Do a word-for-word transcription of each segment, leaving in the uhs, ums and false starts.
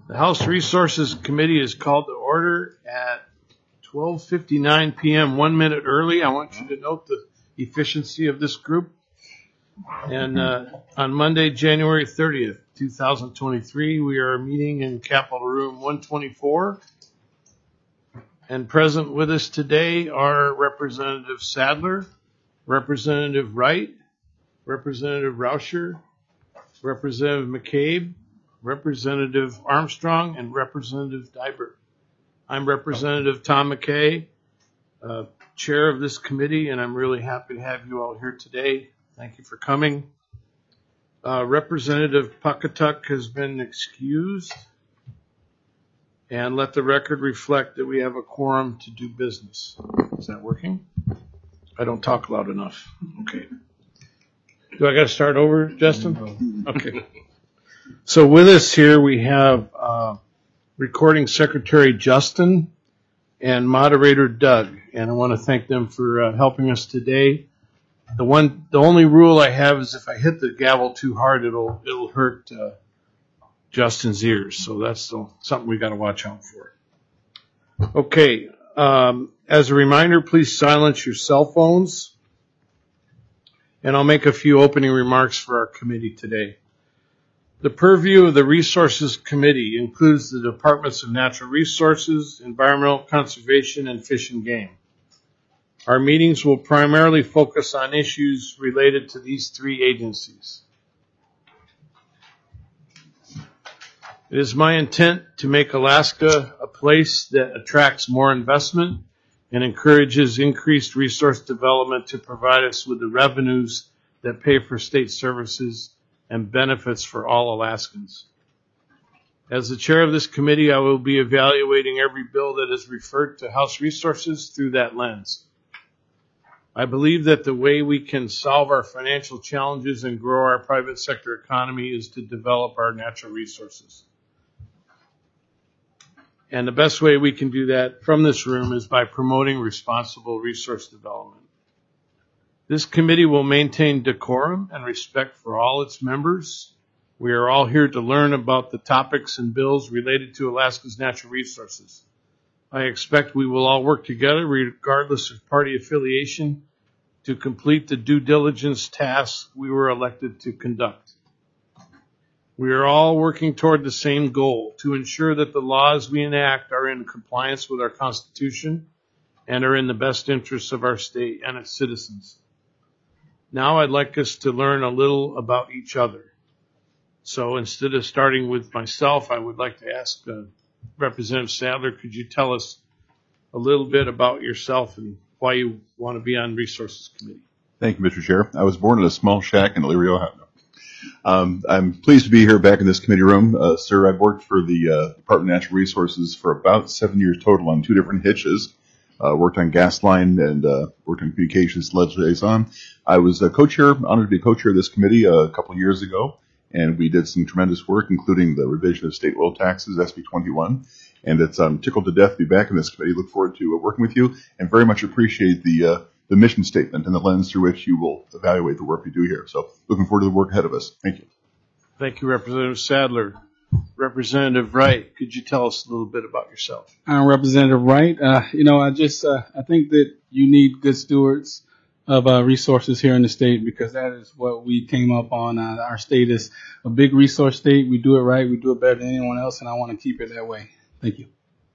The House Resources Committee is called to order at twelve fifty-nine p.m., one minute early. I want you to note the efficiency of this group. And uh, on Monday, January thirtieth, twenty twenty-three, we are meeting in Capitol Room one twenty-four. And present with us today are Representative Sadler, Representative Wright, Representative Rauscher, Representative McCabe, Representative Armstrong, and Representative Dibert. I'm Representative Tom McKay, uh, chair of this committee, and I'm really happy to have you all here today. Thank you for coming. Uh, Representative Pawcatuck has been excused, and let the record reflect that we have a quorum to do business. Is that working? I don't talk loud enough. Okay. Do I got to start over, Justin? Okay. So with us here we have uh, Recording Secretary Justin and Moderator Doug, and I want to thank them for uh, helping us today. The one, the only rule I have is if I hit the gavel too hard, it'll it'll hurt uh, Justin's ears. So that's the, something we got to watch out for. Okay. Um, as a reminder, please silence your cell phones, and I'll make a few opening remarks for our committee today. The purview of the Resources Committee includes the Departments of Natural Resources, Environmental Conservation, and Fish and Game. Our meetings will primarily focus on issues related to these three agencies. It is my intent to make Alaska a place that attracts more investment and encourages increased resource development to provide us with the revenues that pay for state services and benefits for all Alaskans. As the chair of this committee, I will be evaluating every bill that is referred to House Resources through that lens. I believe that the way we can solve our financial challenges and grow our private sector economy is to develop our natural resources. And the best way we can do that from this room is by promoting responsible resource development. This committee will maintain decorum and respect for all its members. We are all here to learn about the topics and bills related to Alaska's natural resources. I expect we will all work together, regardless of party affiliation, to complete the due diligence tasks we were elected to conduct. We are all working toward the same goal, to ensure that the laws we enact are in compliance with our Constitution and are in the best interests of our state and its citizens. Now I'd like us to learn a little about each other. So instead of starting with myself, I would like to ask uh, Representative Sadler, could you tell us a little bit about yourself and why you want to be on Resources Committee? Thank you, Mister Chair. I was born in a small shack in Elyria, Ohio. Um, I'm pleased to be here back in this committee room. Uh, sir, I've worked for the uh, Department of Natural Resources for about seven years total on two different hitches. Uh, worked on gas line and uh, worked on communications liaison. I was a co-chair, honored to be a co-chair of this committee uh, a couple of years ago, and we did some tremendous work, including the revision of state oil taxes, S B twenty-one. And it's um, tickled to death to be back in this committee. Look forward to uh, working with you, and very much appreciate the uh, the mission statement and the lens through which you will evaluate the work we do here. So, looking forward to the work ahead of us. Thank you. Thank you, Representative Sadler. Representative Wright, could you tell us a little bit about yourself? I'm Representative Wright. Uh, you know, I just uh, I think that you need good stewards of uh, resources here in the state, because that is what we came up on. Uh, our state is a big resource state. We do it right. We do it better than anyone else, and I want to keep it that way. Thank you.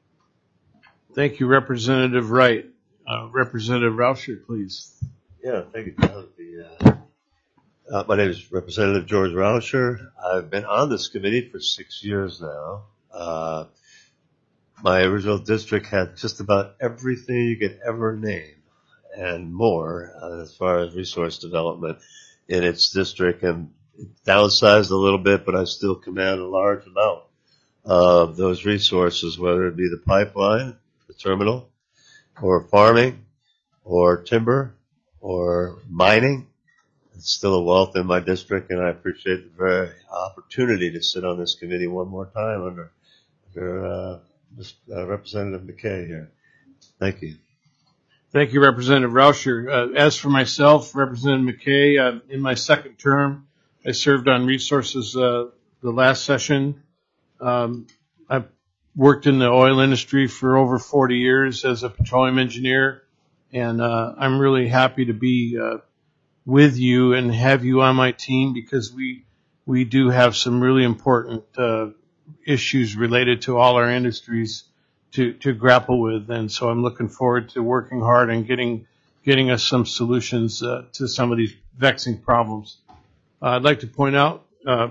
Thank you, Representative Wright. Uh, Representative Rauscher, please. Yeah, thank you, John. The, uh, Uh, my name is Representative George Rauscher. I've been on this committee for six years now. Uh, my original district had just about everything you could ever name and more uh, as far as resource development in its district, and it downsized a little bit, but I still command a large amount of those resources, whether it be the pipeline, the terminal, or farming, or timber, or mining. It's still a wealth in my district, and I appreciate the very opportunity to sit on this committee one more time under, under uh, uh, Representative McKay here. Thank you. Thank you, Representative Rauscher. Uh, as for myself, Representative McKay, uh, in my second term, I served on resources uh, the last session. Um, I've worked in the oil industry for over forty years as a petroleum engineer, and uh, I'm really happy to be uh, with you and have you on my team because we we do have some really important uh, issues related to all our industries to, to grapple with, and so I'm looking forward to working hard and getting getting us some solutions uh, to some of these vexing problems. Uh, I'd like to point out uh,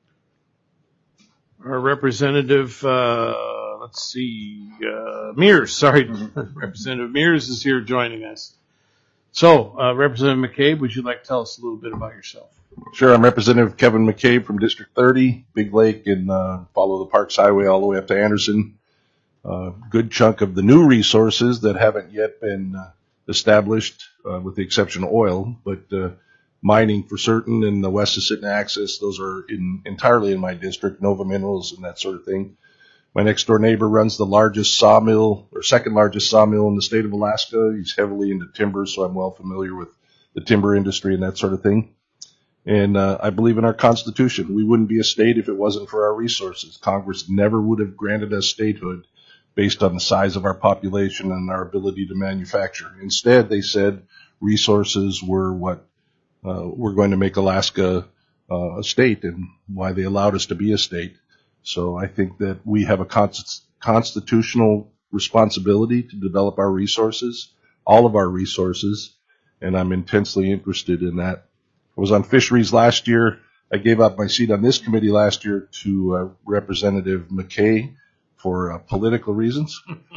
our representative, uh, let's see, uh, Mears, sorry, Representative Mears is here joining us. So, uh, Representative McCabe, would you like to tell us a little bit about yourself? Sure. I'm Representative Kevin McCabe from District thirty, Big Lake, and uh, follow the Parks Highway all the way up to Anderson. A uh, good chunk of the new resources that haven't yet been uh, established, uh, with the exception of oil, but uh, mining for certain, and the West Assiniboine Axis, those are in, entirely in my district, Nova Minerals and that sort of thing. My next door neighbor runs the largest sawmill, or second largest sawmill in the state of Alaska. He's heavily into timber, so I'm well familiar with the timber industry and that sort of thing. And uh, I believe in our Constitution. We wouldn't be a state if it wasn't for our resources. Congress never would have granted us statehood based on the size of our population and our ability to manufacture. Instead, they said resources were what uh, were going to make Alaska uh, a state and why they allowed us to be a state. So I think that we have a const- constitutional responsibility to develop our resources, all of our resources, and I'm intensely interested in that. I was on fisheries last year. I gave up my seat on this committee last year to uh, Representative McKay for uh, political reasons.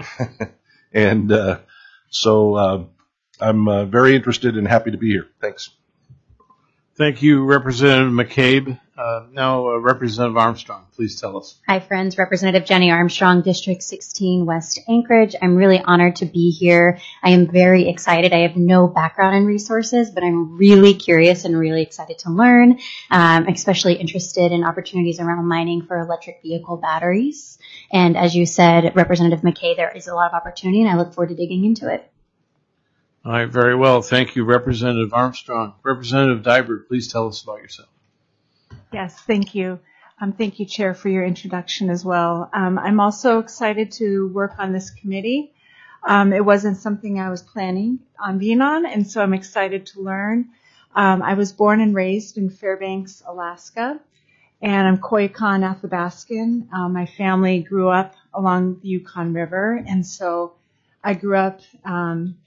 and uh, so uh, I'm uh, very interested and happy to be here. Thanks. Thank you, Representative McCabe. Uh, now, uh, Representative Armstrong, please tell us. Hi, friends. Representative Jenny Armstrong, District sixteen, West Anchorage. I'm really honored to be here. I am very excited. I have no background in resources, but I'm really curious and really excited to learn. Um, especially interested in opportunities around mining for electric vehicle batteries. And as you said, Representative McKay, there is a lot of opportunity, and I look forward to digging into it. All right, very well. Thank you, Representative Armstrong. Representative Dybert, please tell us about yourself. Yes, thank you. Um, thank you, Chair, for your introduction as well. Um, I'm also excited to work on this committee. Um, it wasn't something I was planning on being on, and so I'm excited to learn. Um, I was born and raised in Fairbanks, Alaska, and I'm Koyukon Athabascan. Um, my family grew up along the Yukon River, and so I grew up um,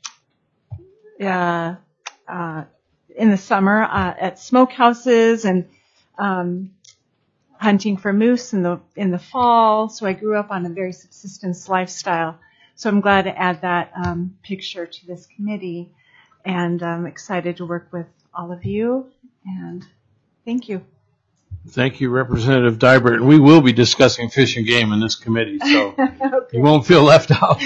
uh, uh, in the summer uh, at smokehouses and Um, hunting for moose in the in the fall. So I grew up on a very subsistence lifestyle. So I'm glad to add that um, picture to this committee, and I'm excited to work with all of you. And thank you. Thank you, Representative Dybert. And we will be discussing fish and game in this committee, so Okay. you won't feel left out.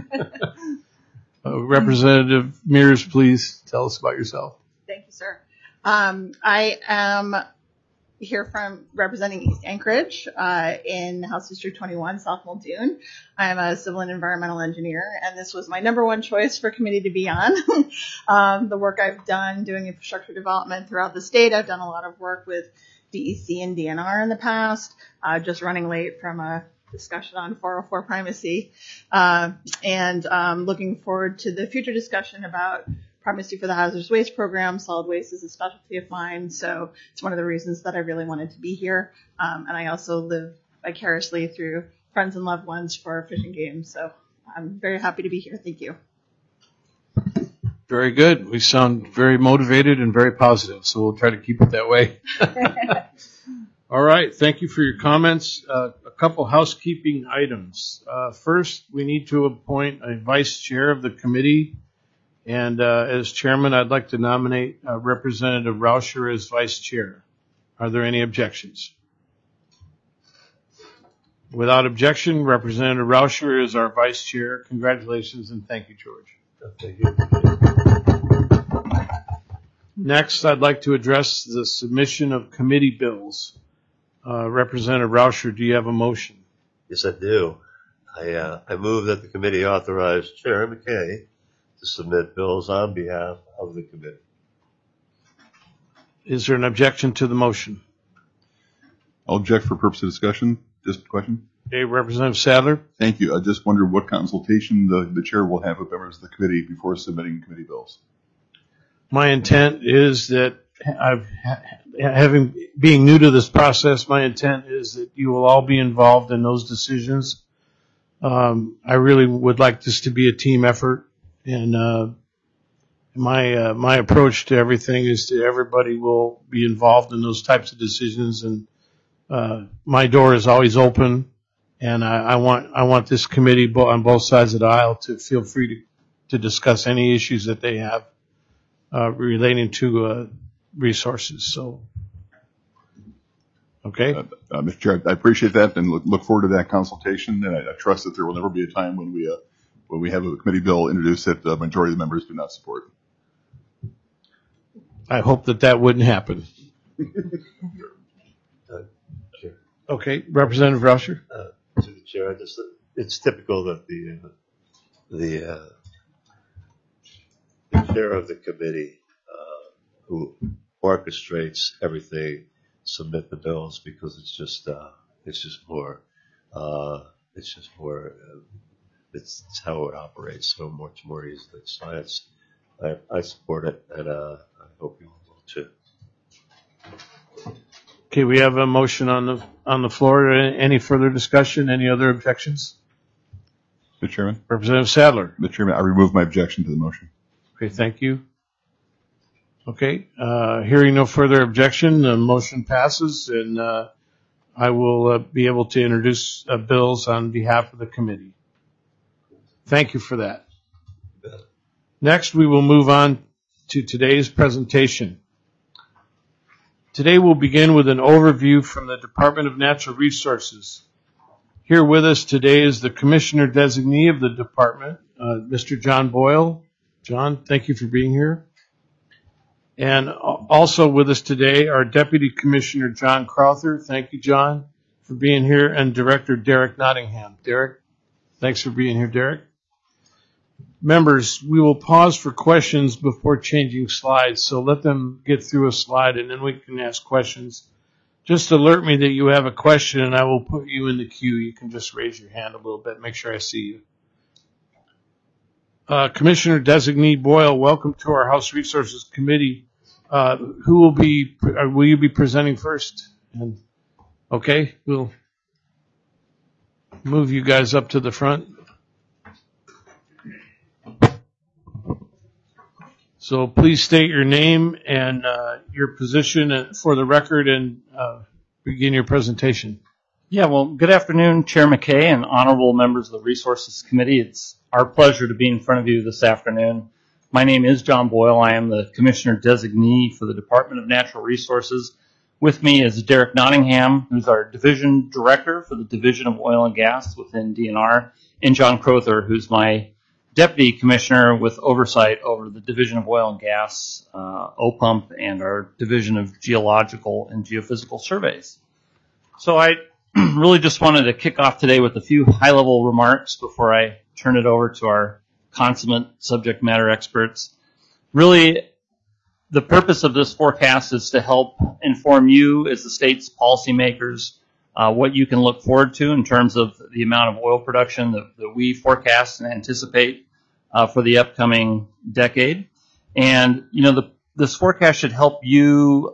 uh, Representative Mears, please tell us about yourself. Thank you, sir. Um, I am here from representing East Anchorage uh, in House District twenty-one, South Muldoon. I'm a civil and environmental engineer, and this was my number one choice for committee to be on. um, the work I've done doing infrastructure development throughout the state, I've done a lot of work with D E C and D N R in the past, uh, just running late from a discussion on four oh four primacy, uh, and um, looking forward to the future discussion about primacy for the hazardous waste program. Solid waste is a specialty of mine, so it's one of the reasons that I really wanted to be here. Um, and I also live vicariously through friends and loved ones for Fish and Game, so I'm very happy to be here. Thank you. Very good. We sound very motivated and very positive, so we'll try to keep it that way. All right. Thank you for your comments. Uh, a couple housekeeping items. Uh, first, we need to appoint a vice chair of the committee. And uh, as chairman, I'd like to nominate uh, Representative Rauscher as vice chair. Are there any objections? Without objection, Representative Rauscher is our vice chair. Congratulations and thank you, George. Thank you. Next, I'd like to address the submission of committee bills. Uh, Representative Rauscher, do you have a motion? Yes, I do. I, uh, I move that the committee authorize Chair McKay to submit bills on behalf of the committee. Is there an objection to the motion? I'll object for purpose of discussion. Just a question. Okay, Representative Sadler. Thank you. I just wonder what consultation the, the chair will have with members of the committee before submitting committee bills. My intent is that I've having being new to this process, my intent is that you will all be involved in those decisions. Um, I really would like this to be a team effort, and uh, my uh, my approach to everything is that everybody will be involved in those types of decisions, and uh, my door is always open, and I, I want I want this committee bo- on both sides of the aisle to feel free to, to discuss any issues that they have uh, relating to uh, resources. So, okay. Uh, uh, Mister Chair, I appreciate that and look, look forward to that consultation. And I, I trust that there will never be a time when we uh, when we have a committee bill introduced that the majority of the members do not support. I hope that that wouldn't happen. Uh, Chair. Okay, Representative Rauscher. Uh, to the chair, I just, it's typical that the uh, the, uh, the chair of the committee uh, who orchestrates everything submit the bills, because it's just uh, it's just more uh, it's just more uh, it's, it's how it operates so much more easily. So it's, I, I support it, and uh, I hope you all will too. Okay, we have a motion on the on the floor. Any further discussion? Any other objections? Mister Chairman. Representative Sadler. Mister Chairman, I remove my objection to the motion. Okay, thank you. Okay, uh, hearing no further objection, the motion passes, and uh, I will uh, be able to introduce uh, bills on behalf of the committee. Thank you for that. Next, we will move on to today's presentation. Today we'll begin with an overview from the Department of Natural Resources. Here with us today is the Commissioner Designee of the Department, uh, Mister John Boyle. John, thank you for being here. And also with us today are Deputy Commissioner John Crowther. Thank you, John, for being here, and Director Derek Nottingham. Derek, thanks for being here, Derek. Members, we will pause for questions before changing slides, so let them get through a slide and then we can ask questions. Just alert me that you have a question and I will put you in the queue. You can just raise your hand a little bit, make sure I see you. Uh, Commissioner Designee Boyle, welcome to our House Resources Committee. Uh, who will be, uh, will you be presenting first? And, okay, we'll move you guys up to the front. So please state your name and uh, your position for the record, and uh, begin your presentation. Yeah, well, good afternoon, Chair McKay and honorable members of the Resources Committee. It's our pleasure to be in front of you this afternoon. My name is John Boyle. I am the Commissioner Designee for the Department of Natural Resources. With me is Derek Nottingham, who's our Division Director for the Division of Oil and Gas within D N R, and John Crowther, who's my Deputy Commissioner with oversight over the Division of Oil and Gas, uh, O P U M P, and our Division of Geological and Geophysical Surveys. So I really just wanted to kick off today with a few high-level remarks before I turn it over to our consummate subject matter experts. Really, the purpose of this forecast is to help inform you as the state's policymakers Uh, what you can look forward to in terms of the amount of oil production that, that we forecast and anticipate uh, for the upcoming decade. And, you know, the, this forecast should help you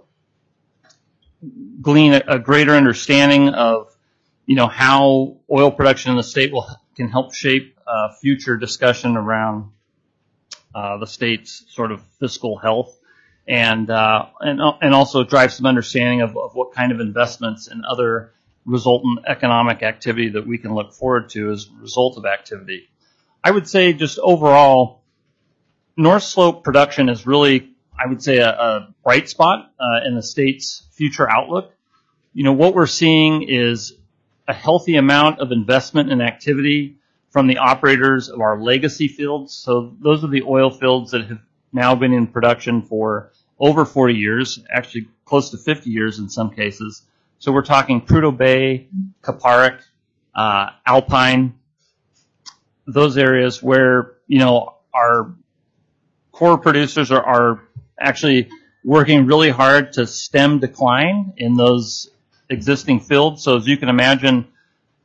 glean a, a greater understanding of, you know, how oil production in the state will can help shape uh, future discussion around uh, the state's sort of fiscal health, and uh, and and also drive some understanding of, of what kind of investments and other resultant economic activity that we can look forward to as a result of activity. I would say just overall, North Slope production is really, I would say, a, a bright spot uh, in the state's future outlook. You know, what we're seeing is a healthy amount of investment and activity from the operators of our legacy fields. So those are the oil fields that have now been in production for over forty years, actually close to fifty years in some cases. So we're talking Prudhoe Bay, Kuparuk, uh, Alpine, those areas where, you know, our core producers are, are actually working really hard to stem decline in those existing fields. So as you can imagine,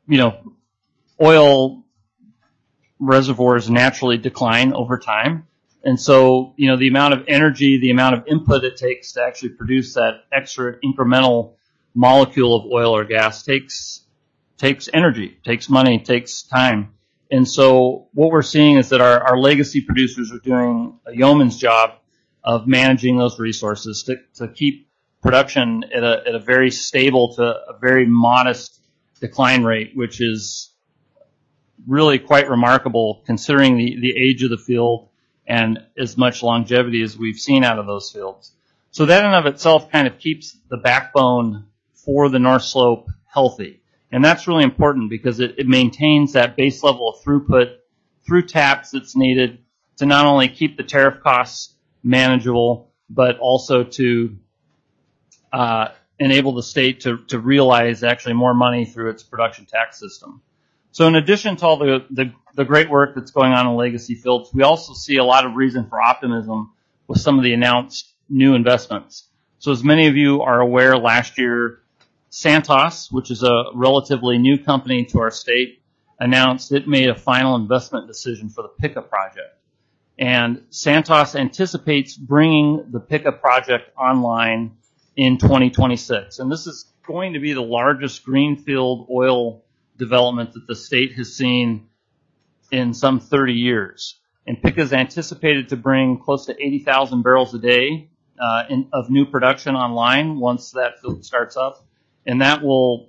you know, oil reservoirs naturally decline over time. And so, you know, the amount of energy, the amount of input it takes to actually produce that extra incremental molecule of oil or gas takes takes energy, takes money, takes time. And so what we're seeing is that our, our legacy producers are doing a yeoman's job of managing those resources to, to keep production at a, at a very stable to a very modest decline rate, which is really quite remarkable considering the, the age of the field and as much longevity as we've seen out of those fields. So that in of itself kind of keeps the backbone for the North Slope healthy. And that's really important because it, it maintains that base level of throughput through taps that's needed to not only keep the tariff costs manageable, but also to uh, enable the state to, to realize actually more money through its production tax system. So in addition to all the, the, the great work that's going on in legacy fields, we also see a lot of reason for optimism with some of the announced new investments. So as many of you are aware, last year, Santos, which is a relatively new company to our state, announced it made a final investment decision for the Pikka project. And Santos anticipates bringing the Pikka project online in twenty twenty-six. And this is going to be the largest greenfield oil development that the state has seen in some thirty years. And Pikka is anticipated to bring close to eighty thousand barrels a day uh, in, of new production online once that field starts up. And that will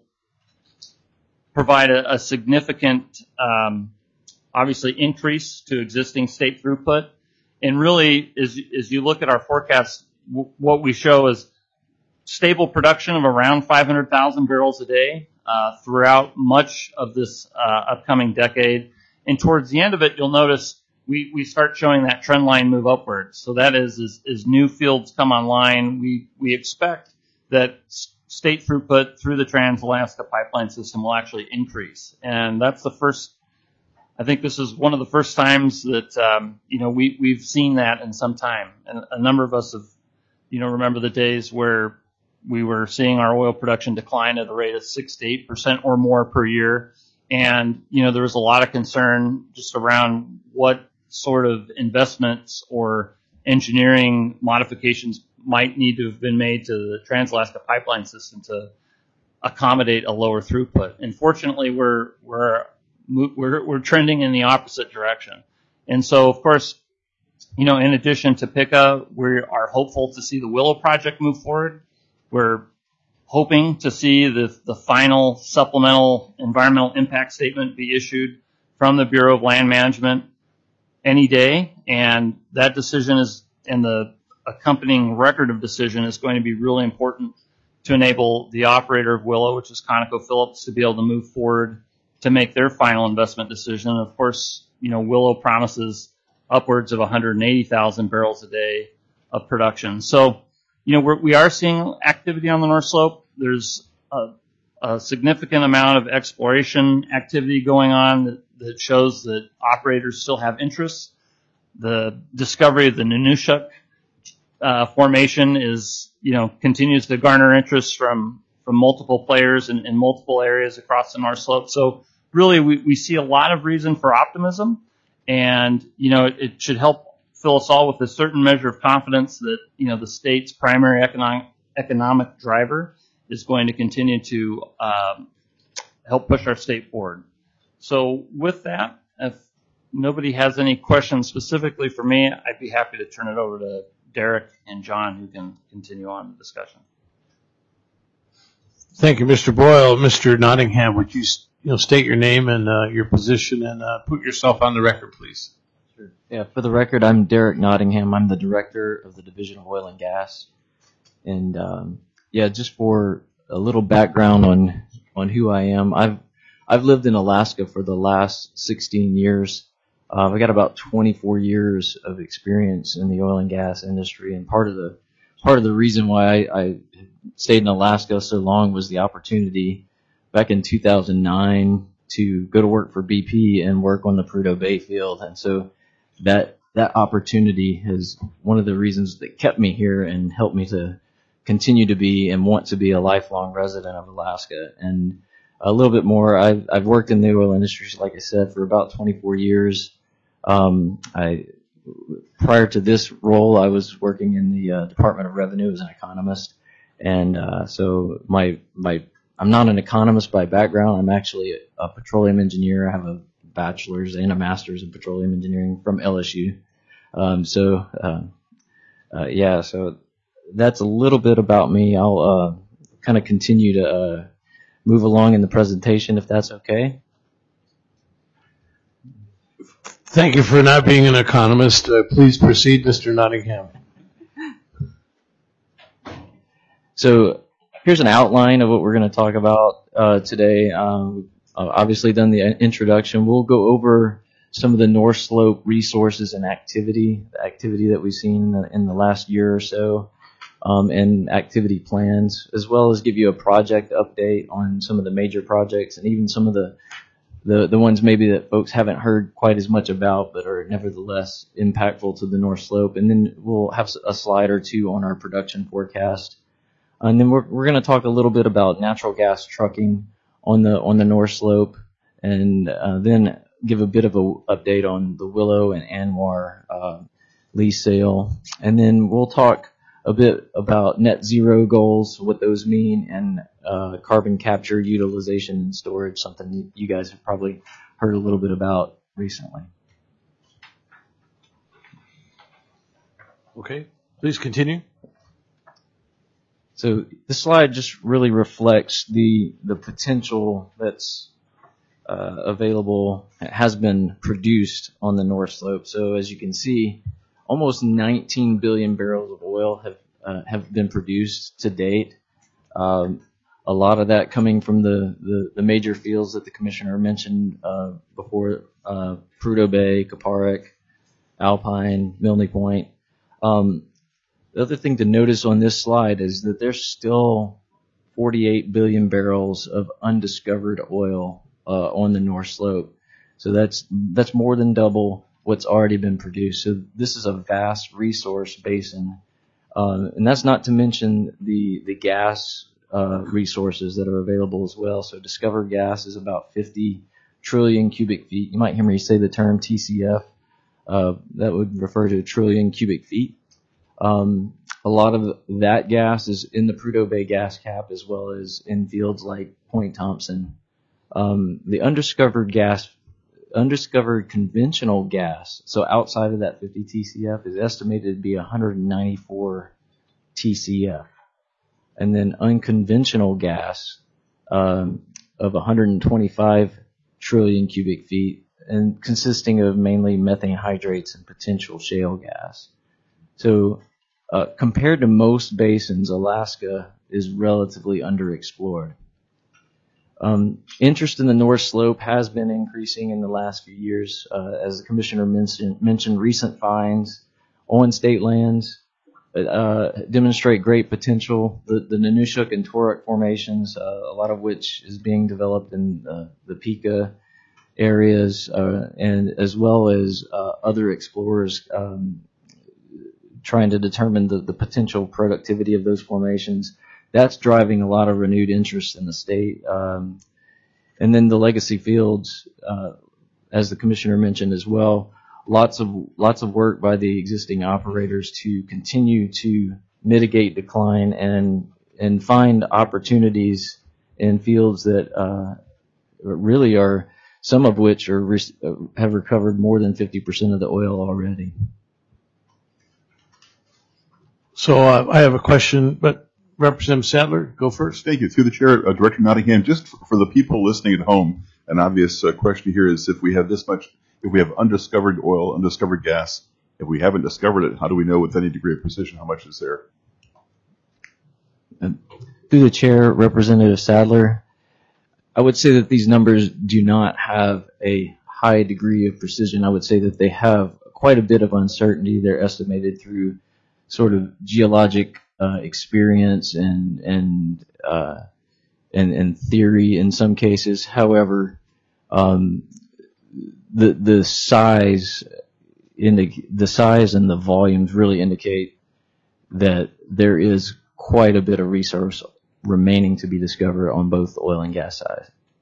provide a, a significant, um, obviously, increase to existing state throughput. And really, as, as you look at our forecast, w- what we show is stable production of around five hundred thousand barrels a day uh, throughout much of this uh, upcoming decade. And towards the end of it, you'll notice we, we start showing that trend line move upwards. So that is, as, as new fields come online, we, we expect that state throughput through the Trans-Alaska Pipeline System will actually increase. And that's the first, I think this is one of the first times that, um, you know, we, we've seen that in some time. And a number of us have, you know, remember the days where we were seeing our oil production decline at a rate of six to eight percent or more per year. And, you know, there was a lot of concern just around what sort of investments or engineering modifications might need to have been made to the Trans-Alaska Pipeline System to accommodate a lower throughput. And fortunately, we're, we're, we're, we're trending in the opposite direction. And so, of course, you know, in addition to Pikka, we are hopeful to see the Willow project move forward. We're hoping to see the, the final supplemental environmental impact statement be issued from the Bureau of Land Management any day. And that decision is, and the accompanying record of decision is going to be really important to enable the operator of Willow, which is ConocoPhillips, to be able to move forward to make their final investment decision. Of course, you know, Willow promises upwards of one hundred eighty thousand barrels a day of production. So, you know, we're, we are seeing activity on the North Slope. There's a, a significant amount of exploration activity going on that, that shows that operators still have interest. The discovery of the Nunushuk uh, formation is, you know, continues to garner interest from, from multiple players in, in multiple areas across the North Slope. So really, we, we see a lot of reason for optimism, and, you know, it, it should help fill us all with a certain measure of confidence that, you know, the state's primary economic economic driver is going to continue to um, help push our state forward. So with that, if nobody has any questions specifically for me, I'd be happy to turn it over to Derek and John, who can continue on the discussion. Thank you, Mister Boyle. Mister Nottingham, would you, you know, state your name and uh, your position and uh, put yourself on the record, please? Sure. Yeah, for the record, I'm Derek Nottingham. I'm the director of the Division of Oil and Gas. And um, yeah, just for a little background on on who I am, I've I've lived in Alaska for the last sixteen years. Uh, I got about twenty-four years of experience in the oil and gas industry, and part of the part of the reason why I, I stayed in Alaska so long was the opportunity back in two thousand nine to go to work for B P and work on the Prudhoe Bay field, and so that that opportunity is one of the reasons that kept me here and helped me to continue to be and want to be a lifelong resident of Alaska. And a little bit more. I've, I've worked in the oil industry, like I said, for about twenty-four years. Um, I, prior to this role, I was working in the uh, Department of Revenue as an economist. And uh, so my my I'm not an economist by background. I'm actually a, a petroleum engineer. I have a bachelor's and a master's in petroleum engineering from L S U. Um, so uh, uh, yeah, so that's a little bit about me. I'll uh, kind of continue to uh, move along in the presentation, if that's okay. Thank you for not being an economist. Uh, please proceed, Mister Nottingham. So here's an outline of what we're going to talk about uh, today. Um, uh, obviously done the introduction. We'll go over some of the North Slope resources and activity, the activity that we've seen in the, in the last year or so, um, and activity plans, as well as give you a project update on some of the major projects and even some of the the, the ones maybe that folks haven't heard quite as much about but are nevertheless impactful to the North Slope. And then we'll have a slide or two on our production forecast. And then we're, we're going to talk a little bit about natural gas trucking on the on the North Slope, and uh, then give a bit of an update on the Willow and Anwar uh, lease sale. And then we'll talk a bit about net zero goals, what those mean, and uh, carbon capture, utilization, and storage, something you guys have probably heard a little bit about recently. Okay, please continue. So this slide just really reflects the the potential that's uh, available, has been produced on the North Slope. So as you can see, almost nineteen billion barrels of oil have uh, have been produced to date. Um, a lot of that coming from the, the, the major fields that the commissioner mentioned uh, before, uh, Prudhoe Bay, Kuparuk, Alpine, Milne Point. Um, The other thing to notice on this slide is that there's still forty-eight billion barrels of undiscovered oil uh, on the North Slope. So that's that's more than double what's already been produced. So this is a vast resource basin. Uh, and that's not to mention the, the gas uh, resources that are available as well. So discovered gas is about fifty trillion cubic feet. You might hear me say the term T C F. Uh, that would refer to a trillion cubic feet. Um, a lot of that gas is in the Prudhoe Bay gas cap, as well as in fields like Point Thompson. Um, the undiscovered gas, undiscovered conventional gas, so outside of that fifty T C F, is estimated to be one hundred ninety-four T C F. And then unconventional gas um, of one hundred twenty-five trillion cubic feet, and consisting of mainly methane hydrates and potential shale gas. So uh, compared to most basins, Alaska is relatively underexplored. Um, interest in the North Slope has been increasing in the last few years. Uh, as the commissioner mentioned, mentioned recent finds on state lands uh, demonstrate great potential. The, the Nanushuk and Toruk formations, uh, a lot of which is being developed in uh, the Pika areas, uh, and as well as uh, other explorers um, trying to determine the, the potential productivity of those formations. That's driving a lot of renewed interest in the state. Um, and then the legacy fields, uh, as the commissioner mentioned as well, lots of lots of work by the existing operators to continue to mitigate decline and and find opportunities in fields that uh, really are, some of which are have recovered more than fifty percent of the oil already. So uh, I have a question, but Representative Sadler, go first. Thank you. Through the chair, uh, Director Nottingham, just for, for the people listening at home, an obvious uh, question here is if we have this much, if we have undiscovered oil, undiscovered gas, if we haven't discovered it, how do we know with any degree of precision how much is there? And through the chair, Representative Sadler, I would say that these numbers do not have a high degree of precision. I would say that they have quite a bit of uncertainty. They're estimated through sort of geologic uh, experience and and, uh, and and theory in some cases. However, um, the the size in the the size and the volumes really indicate that there is quite a bit of resource remaining to be discovered on both the oil and gas side.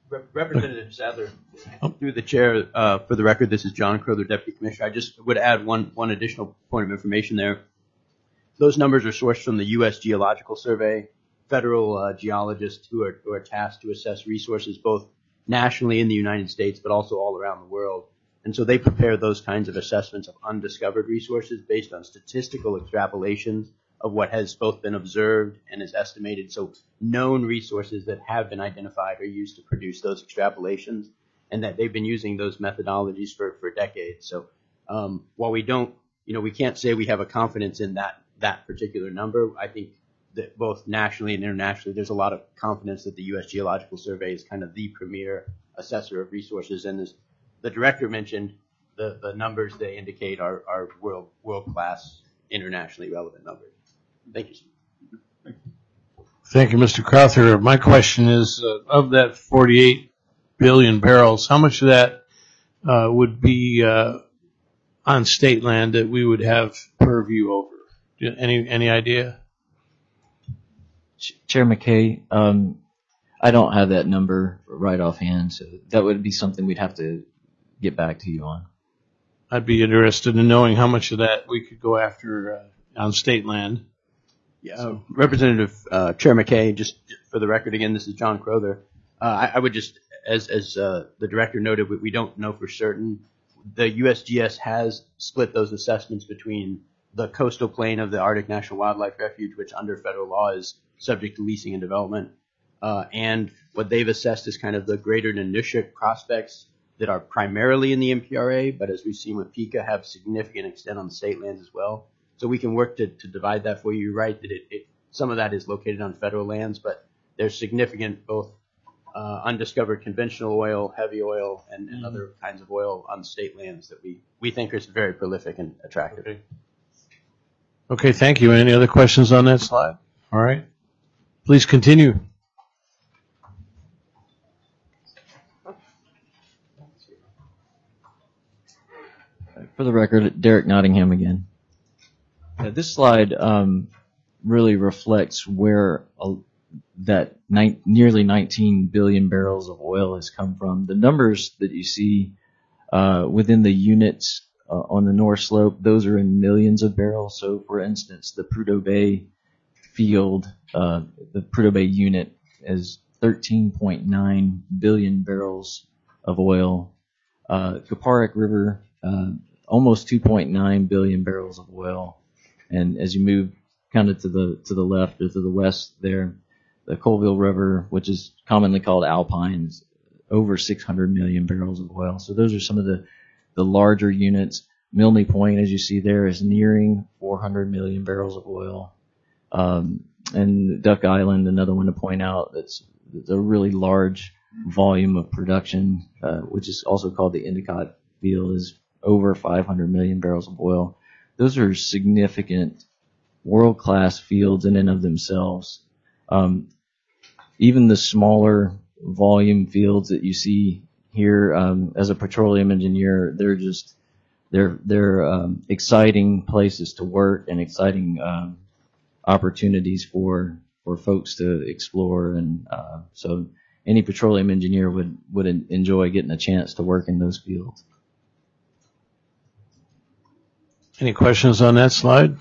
Rep- Representative Sadler, through the chair, uh, for the record, this is John Crowther, Deputy Commissioner. I just would add one, one additional point of information there. Those numbers are sourced from the U S Geological Survey, federal uh, geologists who are, who are tasked to assess resources both nationally in the United States, but also all around the world. And so they prepare those kinds of assessments of undiscovered resources based on statistical extrapolations of what has both been observed and is estimated. So known resources that have been identified are used to produce those extrapolations, and that they've been using those methodologies for, for decades. So um, while we don't, you know, we can't say we have a confidence in that, that particular number, I think that both nationally and internationally, there's a lot of confidence that the U S Geological Survey is kind of the premier assessor of resources. And as the director mentioned, the, the numbers they indicate are, are world, world-class, internationally relevant numbers. Thank you. Thank you, Mister Crowther. My question is, uh, of that forty-eight billion barrels, how much of that uh, would be uh, on state land that we would have purview over? Any any idea? Chair McKay, um, I don't have that number right offhand, so that would be something we'd have to get back to you on. I'd be interested in knowing how much of that we could go after uh, on state land. Yeah, uh, Representative uh, Chair McKay, just for the record, again, this is John Crowther. Uh, I, I would just, as as uh, the director noted, we, we don't know for certain. The U S G S has split those assessments between the coastal plain of the Arctic National Wildlife Refuge, which under federal law is subject to leasing and development, uh, and what they've assessed is kind of the greater Nunishuk prospects that are primarily in the M P R A, but as we've seen with Pika, have significant extent on the state lands as well. So we can work to, to divide that for you. You're right that it, it, some of that is located on federal lands, but there's significant both uh, undiscovered conventional oil, heavy oil, and, and mm-hmm. other kinds of oil on state lands that we, we think are very prolific and attractive. Okay. Okay, thank you. Any other questions on that slide? All right. Please continue. For the record, Derek Nottingham again. Uh, this slide um, really reflects where uh, that ni- nearly nineteen billion barrels of oil has come from. The numbers that you see uh, within the units uh, on the North Slope, those are in millions of barrels. So, for instance, the Prudhoe Bay field, uh, the Prudhoe Bay unit is thirteen point nine billion barrels of oil. Uh, Kuparuk River, uh, almost two point nine billion barrels of oil. And as you move kind of to the to the left or to the west there, the Colville River, which is commonly called Alpines, over six hundred million barrels of oil. So those are some of the, the larger units. Milne Point, as you see there, is nearing four hundred million barrels of oil. Um, and Duck Island, another one to point out, that's, that's a really large volume of production, uh, which is also called the Endicott Field, is over five hundred million barrels of oil. Those are significant world-class fields in and of themselves. Um, even the smaller volume fields that you see here, um, as a petroleum engineer, they're just they're they're um, exciting places to work and exciting um, opportunities for for folks to explore. And uh, so, any petroleum engineer would would enjoy getting a chance to work in those fields. Any questions on that slide?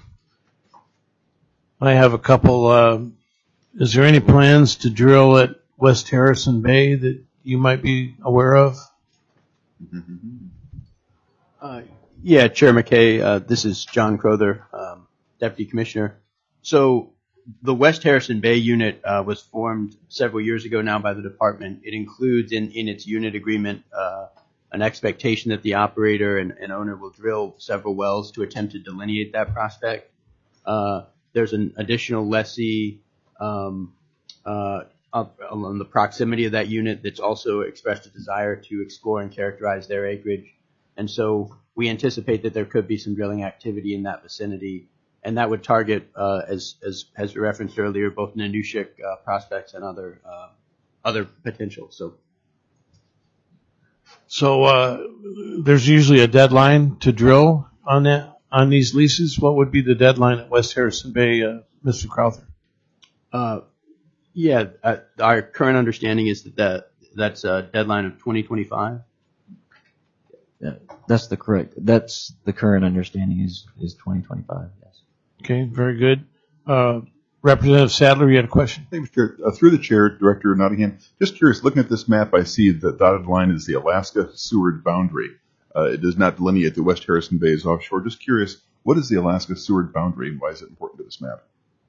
I have a couple. Uh, is there any plans to drill at West Harrison Bay that you might be aware of? Uh, yeah, Chair McKay, uh, this is John Crowther, um, Deputy Commissioner. So the West Harrison Bay unit uh, was formed several years ago now by the department. It includes in, in its unit agreement uh, an expectation that the operator and, and owner will drill several wells to attempt to delineate that prospect. Uh, there's an additional lessee um, uh, on the proximity of that unit that's also expressed a desire to explore and characterize their acreage. And so we anticipate that there could be some drilling activity in that vicinity, and that would target, uh, as, as as referenced earlier, both Nunishuk uh, prospects and other uh, other potentials. So. So uh, there's usually a deadline to drill on that on these leases. What would be the deadline at West Harrison Bay, uh, Mister Crowther? Uh, yeah, uh, our current understanding is that the, that's a deadline of twenty twenty-five. Yeah, that's the correct. That's the current understanding is is twenty twenty-five. Yes. Okay, very good. Uh, Representative Sadler, you had a question? Thank you, Mister Chair. Uh, through the chair, Director Nottingham, just curious, looking at this map, I see the dotted line is the Alaska Seward boundary. Uh, it does not delineate the West Harrison Bays offshore. Just curious, what is the Alaska Seward boundary and why is it important to this map?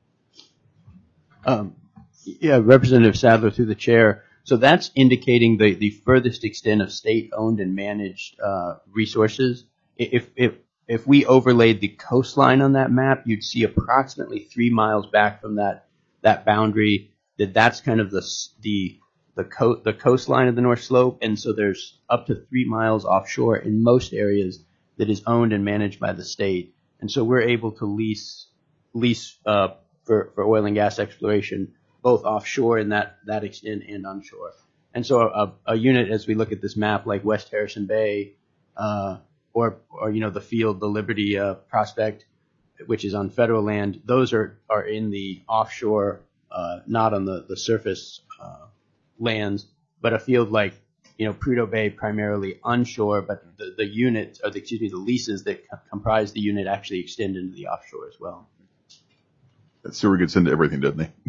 Um, yeah, Representative Sadler through the chair. So that's indicating the, the furthest extent of state-owned and managed uh, resources. If, if if we overlaid the coastline on that map, you'd see approximately three miles back from that that boundary that that's kind of the the the, co- the coastline of the North Slope, and so there's up to three miles offshore in most areas that is owned and managed by the state, and so we're able to lease lease uh, for for oil and gas exploration both offshore in that that extent and onshore. And so a, a unit, as we look at this map, like West Harrison Bay, uh, or or you know the field, the Liberty uh, prospect, which is on federal land, those are are in the offshore, uh, not on the the surface uh, lands. But a field like you know Prudhoe Bay, primarily onshore, but the the unit, or the, excuse me, the leases that co- comprise the unit actually extend into the offshore as well. That sewer gets into everything, doesn't they?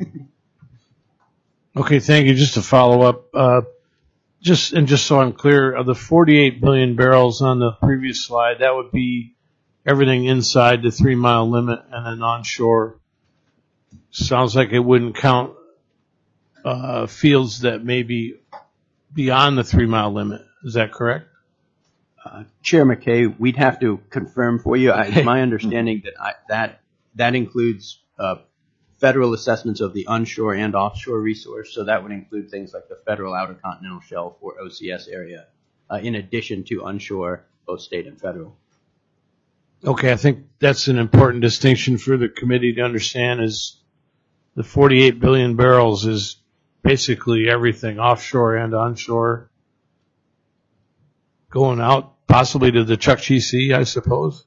Okay, thank you. Just to follow up, uh, just and just so I'm clear, of the forty-eight billion barrels on the previous slide, that would be everything inside the three mile limit, and then onshore. Sounds like it wouldn't count uh, fields that may be beyond the three mile limit. Is that correct? Uh, Chair McKay, we'd have to confirm for you. I, it's my understanding that I, that that includes uh, federal assessments of the onshore and offshore resource. So that would include things like the federal outer continental shelf or O C S area, uh, in addition to onshore, both state and federal. Okay, I think that's an important distinction for the committee to understand. Is the forty-eight billion barrels is basically everything offshore and onshore, going out possibly to the Chukchi Sea, I suppose,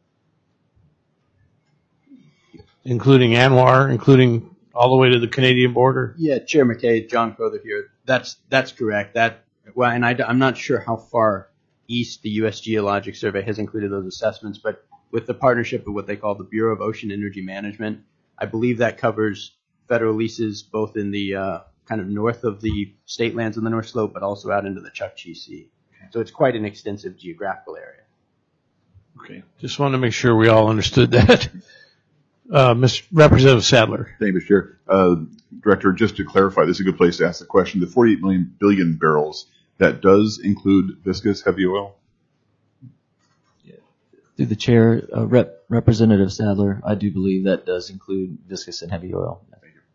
including Anwar, including all the way to the Canadian border. Yeah, Chair McKay, John Crowther here. That's that's correct. That well, and I, I'm not sure how far east the U S Geologic Survey has included those assessments, but with the partnership of what they call the Bureau of Ocean Energy Management, I believe that covers federal leases both in the uh, kind of north of the state lands on the North Slope, but also out into the Chukchi Sea. So it's quite an extensive geographical area. Okay, just wanted to make sure we all understood that. Uh, Mister Representative Sadler. Thank you, Mister Chair. Uh, Director, just to clarify, this is a good place to ask the question. The forty-eight million billion barrels, that does include viscous heavy oil? Through the chair, uh, Rep, Representative Sadler, I do believe that does include viscous and heavy oil. Thank you.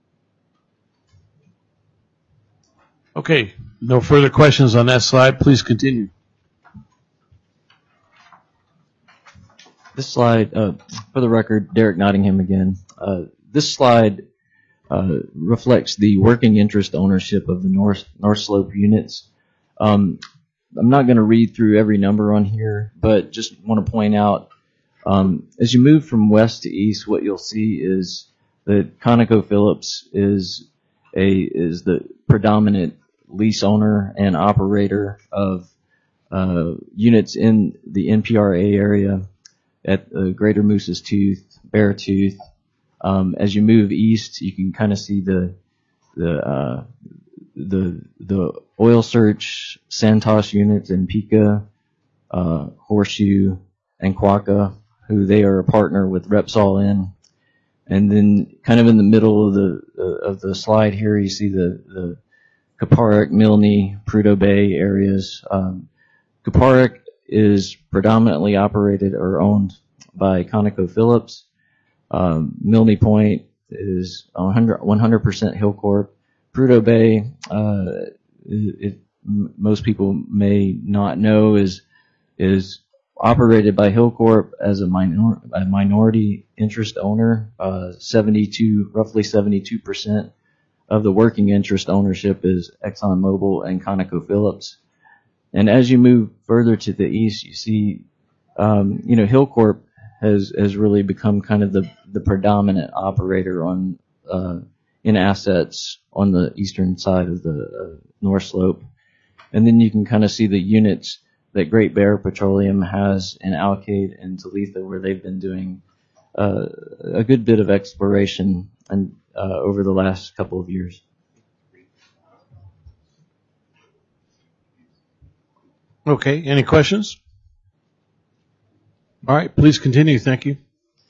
Okay, no further questions on that slide. Please continue. This slide, uh, for the record, Derek Nottingham again. Uh, this slide uh, reflects the working interest ownership of the North North Slope units. Um, I'm not going to read through every number on here, but just want to point out, um, as you move from west to east, what you'll see is that ConocoPhillips is a is the predominant lease owner and operator of uh, units in the N P R A area at uh, Greater Moose's Tooth, Beartooth. Um, as you move east, you can kind of see the the uh, the the Oil Search, Santos units in Pica, uh, Horseshoe, and Quokka, who they are a partner with Repsol in. And then, kind of in the middle of the uh, of the slide here, you see the the Kuparuk, Milne, Prudhoe Bay areas. Um, Kuparuk is predominantly operated or owned by ConocoPhillips. Um, Milne Point is one hundred percent Hilcorp. Prudhoe Bay, uh, it, it, most people may not know, is is operated by Hilcorp as a, minor, a minority interest owner. Uh, seventy-two, roughly seventy-two percent of the working interest ownership is ExxonMobil and ConocoPhillips. And as you move further to the east, you see, um, you know, Hilcorp has has really become kind of the the predominant operator on uh, in assets on the eastern side of the uh, North Slope. And then you can kind of see the units that Great Bear Petroleum has in Alkaid and Talitha, where they've been doing uh, a good bit of exploration and uh, over the last couple of years. Okay, any questions? All right, please continue. Thank you.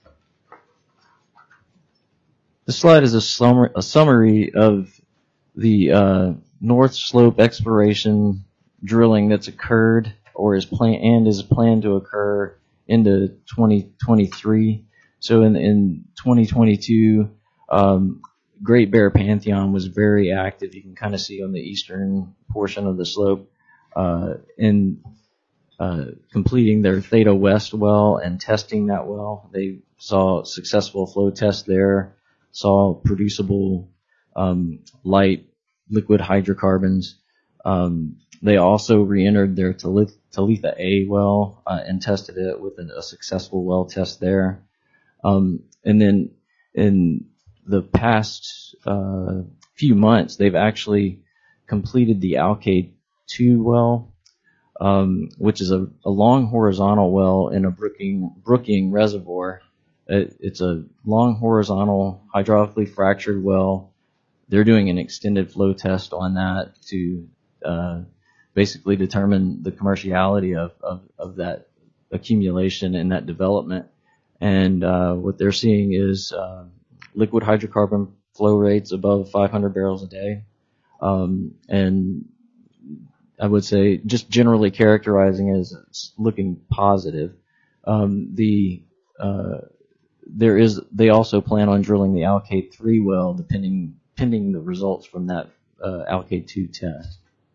This slide is a summary, a summary of the uh, North Slope exploration drilling that's occurred or is plan and is planned to occur into twenty twenty-three. So in in twenty twenty-two, um, Great Bear Pantheon was very active. You can kind of see on the eastern portion of the slope uh, in uh, completing their Theta West well and testing that well. They saw successful flow tests there, saw producible um, light liquid hydrocarbons. Um, they also re-entered their Talitha, Talitha A well uh, and tested it with a, a successful well test there. Um, and then in the past uh, few months, they've actually completed the Alkaid two well, um, which is a, a long horizontal well in a brooking, brooking reservoir. It, it's a long horizontal hydraulically fractured well. They're doing an extended flow test on that to uh, basically determine the commerciality of, of, of that accumulation and that development. And uh, what they're seeing is uh, liquid hydrocarbon flow rates above five hundred barrels a day. Um, and I would say just generally characterizing it as it's looking positive. Um, the uh, there is they also plan on drilling the Alkaid three well, depending pending the results from that uh, Alkaid two test.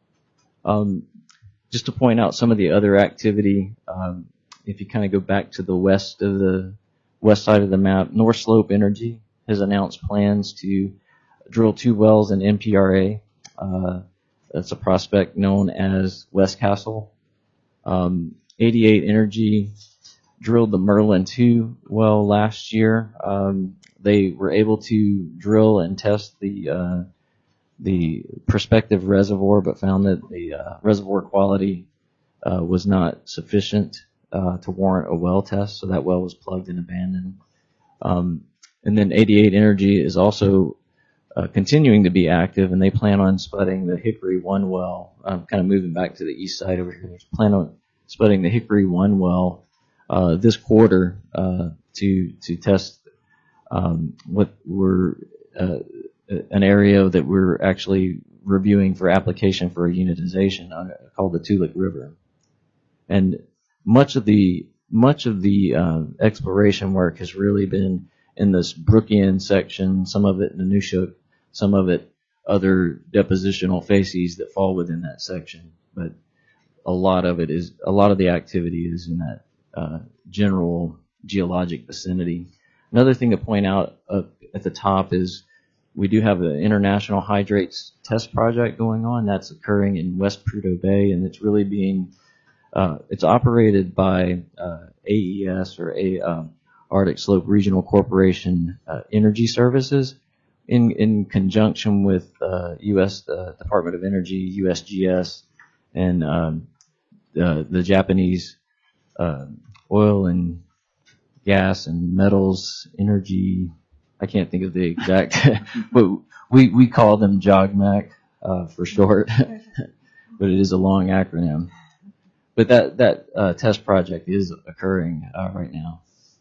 Um, just to point out some of the other activity, um, if you kind of go back to the west of the west side of the map, North Slope Energy has announced plans to drill two wells in N P R A. Uh, that's a prospect known as West Castle. Um, eighty-eight Energy drilled the Merlin two well last year. Um, they were able to drill and test the uh, the prospective reservoir, but found that the uh, reservoir quality uh, was not sufficient uh, to warrant a well test, so that well was plugged and abandoned. Um, and then eighty-eight Energy is also uh, continuing to be active, and they plan on spudding the Hickory one well. I'm kind of moving back to the east side over here. They plan on spudding the Hickory one well uh, this quarter uh, to to test um, what we're uh, an area that we're actually reviewing for application for a unitization uh, called the Toolik River. And much of the much of the uh, exploration work has really been in this Brookian section, some of it in the Nushook, some of it other depositional facies that fall within that section. But a lot of it is, a lot of the activity is in that uh, general geologic vicinity. Another thing to point out up at the top is we do have an International Hydrates Test Project going on. That's occurring in West Prudhoe Bay, and it's really being, uh, it's operated by uh, A E S or a um, Arctic Slope Regional Corporation uh, Energy Services in, in conjunction with uh, U S Uh, Department of Energy, U S G S, and um, the, the Japanese uh, oil and gas and metals energy. I can't think of the exact, but we, we call them JOGMEC uh, for short, but it is a long acronym. But that, that uh, test project is occurring uh, right now.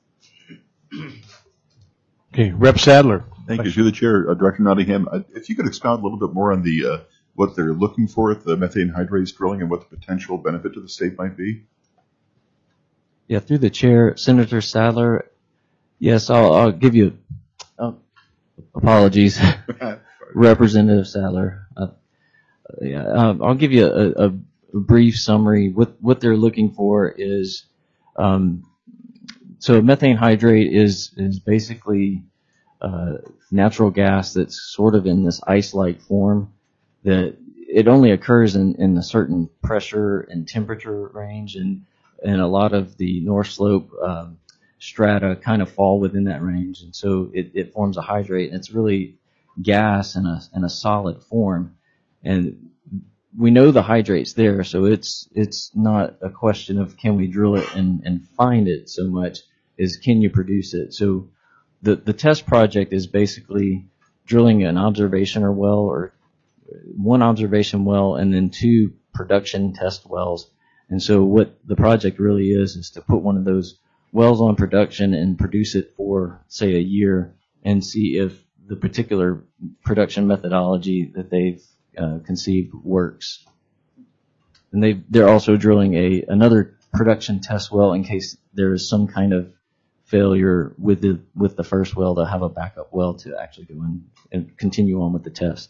Okay, Rep Sadler. Thank you. Through the chair, uh, Director Nottingham, uh, if you could expound a little bit more on the uh, what they're looking for at the methane hydrates drilling and what the potential benefit to the state might be. Yeah, through the chair, Senator Sadler. Yes, I'll, I'll give you. Oh, apologies, Representative Sadler. Uh, yeah, um, I'll give you a, a brief summary. What what they're looking for is, um, so methane hydrate is is basically uh, natural gas that's sort of in this ice-like form. That it only occurs in, in a certain pressure and temperature range, and and a lot of the North Slope um, strata kind of fall within that range, and so it, it forms a hydrate, and it's really gas in a in a solid form, and we know the hydrate's there, so it's it's not a question of can we drill it and, and find it so much as can you produce it. So the the test project is basically drilling an observation or well, or one observation well, and then two production test wells. And so what the project really is is to put one of those wells on production and produce it for, say, a year and see if the particular production methodology that they've uh, conceived works. And they they're also drilling a another production test well in case there is some kind of failure with the with the first well, to have a backup well to actually go in and continue on with the test.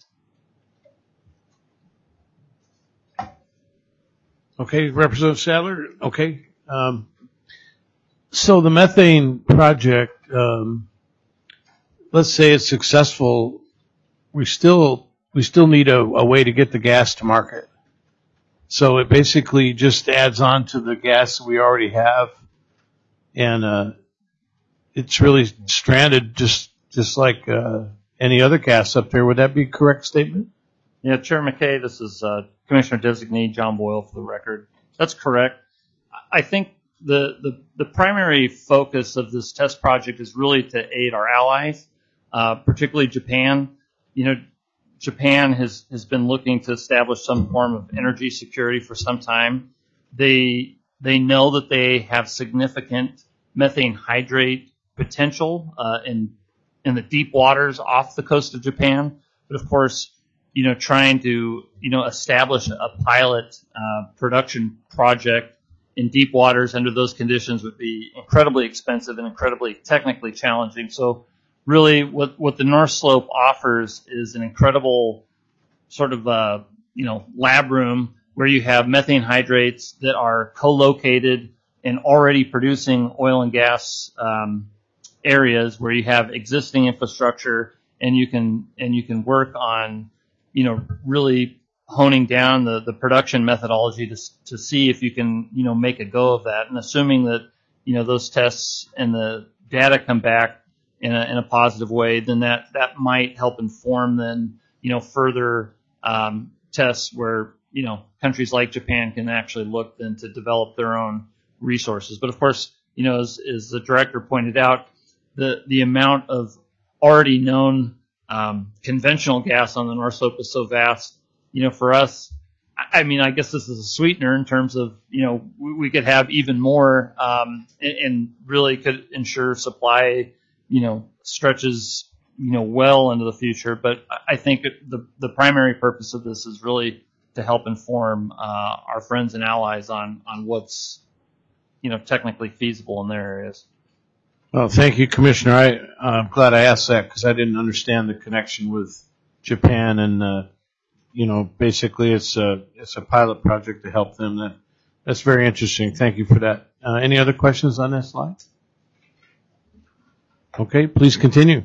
Okay, Representative Sadler. Okay. Um, so the methane project, um, let's say it's successful, we still we still need a, a way to get the gas to market. So it basically just adds on to the gas that we already have, and uh, it's really stranded, just just like uh, any other gas up there. Would that be a correct statement? Yeah, Chair McKay, this is uh, Commissioner Designee John Boyle for the record. That's correct. I think the, the, the primary focus of this test project is really to aid our allies, uh, particularly Japan. You know, Japan has, has been looking to establish some form of energy security for some time. They they know that they have significant methane hydrate potential uh, in in the deep waters off the coast of Japan, but of course, you know, trying to, you know, establish a pilot uh, production project in deep waters under those conditions would be incredibly expensive and incredibly technically challenging. So really what, what the North Slope offers is an incredible sort of, uh, you know, lab room where you have methane hydrates that are co-located and already producing oil and gas um, areas where you have existing infrastructure, and you can and you can work on, you know, really honing down the, the production methodology to to see if you can, you know, make a go of that. And assuming that, you know, those tests and the data come back in a, in a positive way, then that, that might help inform then, you know, further um, tests where, you know, countries like Japan can actually look then to develop their own resources. But of course, you know, as, as the director pointed out, the, the amount of already known Um, conventional gas on the North Slope is so vast, you know, for us, I, I mean, I guess this is a sweetener in terms of, you know, we, we could have even more, um, and, and really could ensure supply, you know, stretches, you know, well into the future. But I think the, the primary purpose of this is really to help inform, uh, our friends and allies on, on what's, you know, technically feasible in their areas. Well, thank you, Commissioner. I, uh, I'm glad I asked that because I didn't understand the connection with Japan, and uh, you know, basically it's a it's a pilot project to help them. That that's very interesting. Thank you for that. Uh, any other questions on that slide? Okay, please continue.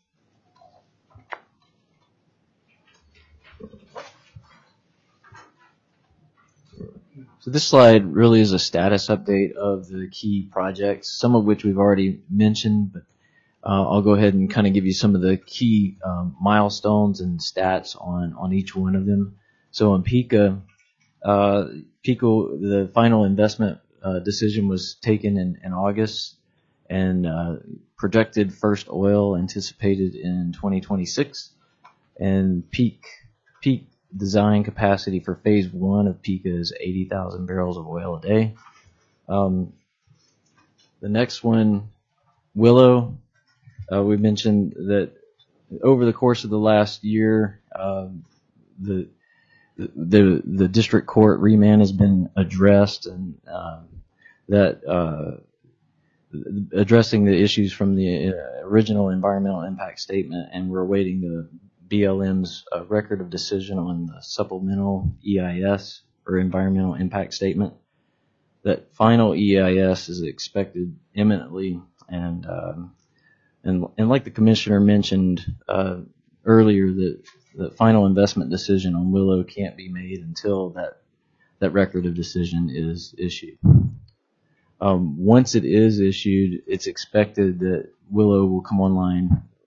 So this slide really is a status update of the key projects, some of which we've already mentioned, but uh, I'll go ahead and kind of give you some of the key um, milestones and stats on, on each one of them. So on Pikka, uh, Pico, the final investment uh, decision was taken in, in August, and uh, projected first oil anticipated in twenty twenty-six, and peak peak design capacity for phase one of Pikka is eighty thousand barrels of oil a day. Um, the next one, Willow, uh, we mentioned that over the course of the last year, uh, the the the district court remand has been addressed, and uh, that uh, addressing the issues from the original environmental impact statement, and we're awaiting the B L M's uh, record of decision on the supplemental E I S, or environmental impact statement. That final E I S is expected imminently, and um, and and like the commissioner mentioned uh, earlier, that the final investment decision on Willow can't be made until that that record of decision is issued. Um, once it is issued, it's expected that Willow will come online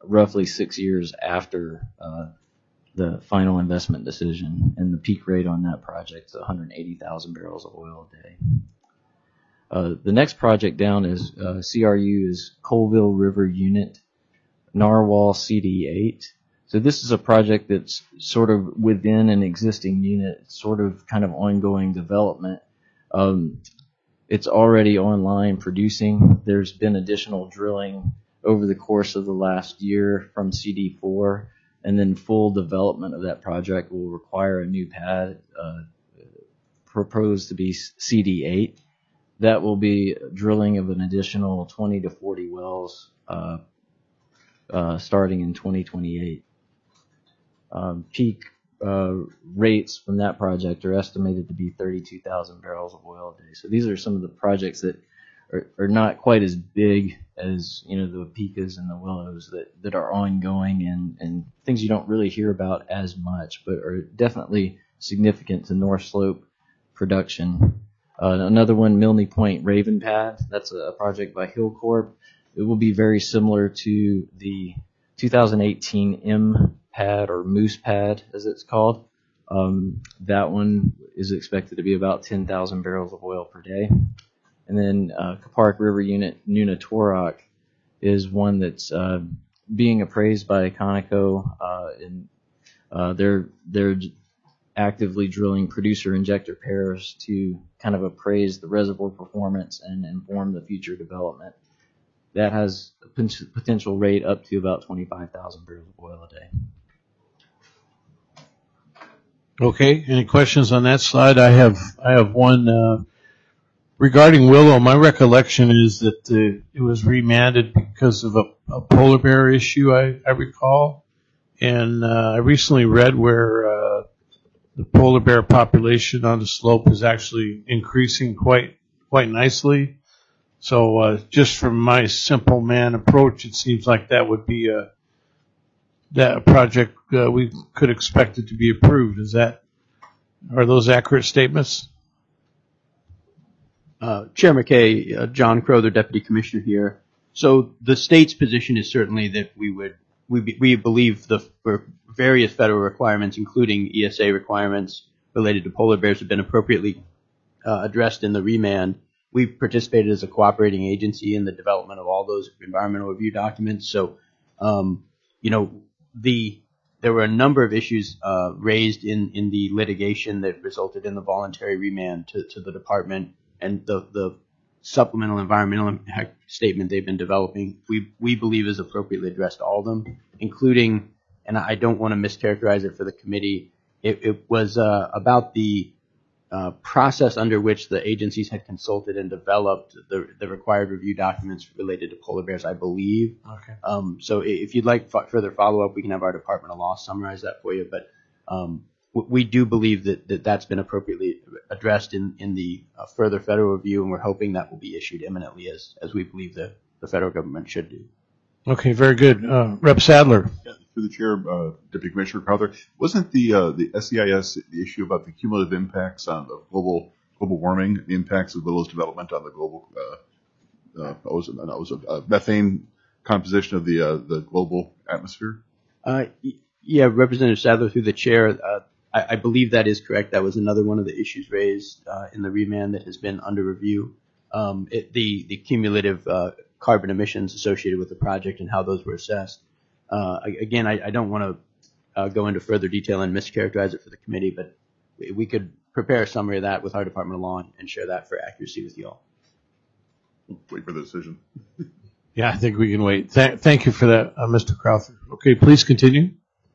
roughly six years after uh, the final investment decision, and the peak rate on that project is one hundred eighty thousand barrels of oil a day. Uh, the next project down is uh, C R U is Colville River Unit, Narwhal C D eight. So this is a project that's sort of within an existing unit, sort of kind of ongoing development. Um, it's already online producing. There's been additional drilling over the course of the last year from C D four, and then full development of that project will require a new pad uh, proposed to be C D eight. That will be drilling of an additional twenty to forty wells uh, uh, starting in twenty twenty-eight. Um, peak uh, rates from that project are estimated to be thirty-two thousand barrels of oil a day. So these are some of the projects that are, are not quite as big as, you know, the Pecas and the Willows that, that are ongoing and, and things you don't really hear about as much, but are definitely significant to North Slope production. Uh, another one, Milne Point Raven Pad. That's a, a project by Hillcorp. It will be very similar to the two thousand eighteen M pad, or Moose pad as it's called. Um, that one is expected to be about ten thousand barrels of oil per day. And then uh, Capark River Unit Nunatorok is one that's uh, being appraised by Conoco, uh, and uh, they're they're actively drilling producer injector pairs to kind of appraise the reservoir performance and inform the future development. That has a potential rate up to about twenty-five thousand barrels of oil a day. Okay, any questions on that slide? I have I have one uh, regarding Willow. My recollection is that uh, it was remanded because of a, a polar bear issue, I, I recall. And uh, I recently read where uh, the polar bear population on the slope is actually increasing quite quite nicely. So uh, just from my simple man approach, it seems like that would be a that a project uh, we could expect it to be approved. Is that, are those accurate statements? Uh, Chair McKay, uh, John Crowther, Deputy Commissioner here. So the state's position is certainly that we would we be, we believe the for various federal requirements, including E S A requirements related to polar bears, have been appropriately uh, addressed in the remand. We've participated as a cooperating agency in the development of all those environmental review documents. So, um, you know, the there were a number of issues uh, raised in, in the litigation that resulted in the voluntary remand to, to the department, and the, the supplemental environmental impact statement they've been developing, we we believe has appropriately addressed all of them, including, and I don't want to mischaracterize it for the committee, it, it was uh, about the uh, process under which the agencies had consulted and developed the, the required review documents related to polar bears, I believe. Okay. Um, so if you'd like f- further follow-up, we can have our Department of Law summarize that for you. But um, w- we do believe that, that that's been appropriately addressed in, in the uh, further federal review, and we're hoping that will be issued imminently, as, as we believe the, the federal government should do. Okay, very good. Uh, Rep Sadler. Yeah, through the chair, uh, Deputy Commissioner Crowther, wasn't the uh, the S E I S the issue about the cumulative impacts on the global global warming, the impacts of Willow's development on the global uh, uh, what was it, no, it was a, uh, methane composition of the uh, the global atmosphere? Uh, y- yeah, Representative Sadler, through the chair, uh, I, I believe that is correct. That was another one of the issues raised uh, in the remand that has been under review. Um, it, the the cumulative uh, carbon emissions associated with the project and how those were assessed. Uh, again, I, I don't want to uh, go into further detail and mischaracterize it for the committee, but we, we could prepare a summary of that with our Department of Law and, and share that for accuracy with you all. Wait for the decision. Yeah, I think we can wait. Th- thank you for that, uh, Mister Crowther. Okay, please continue.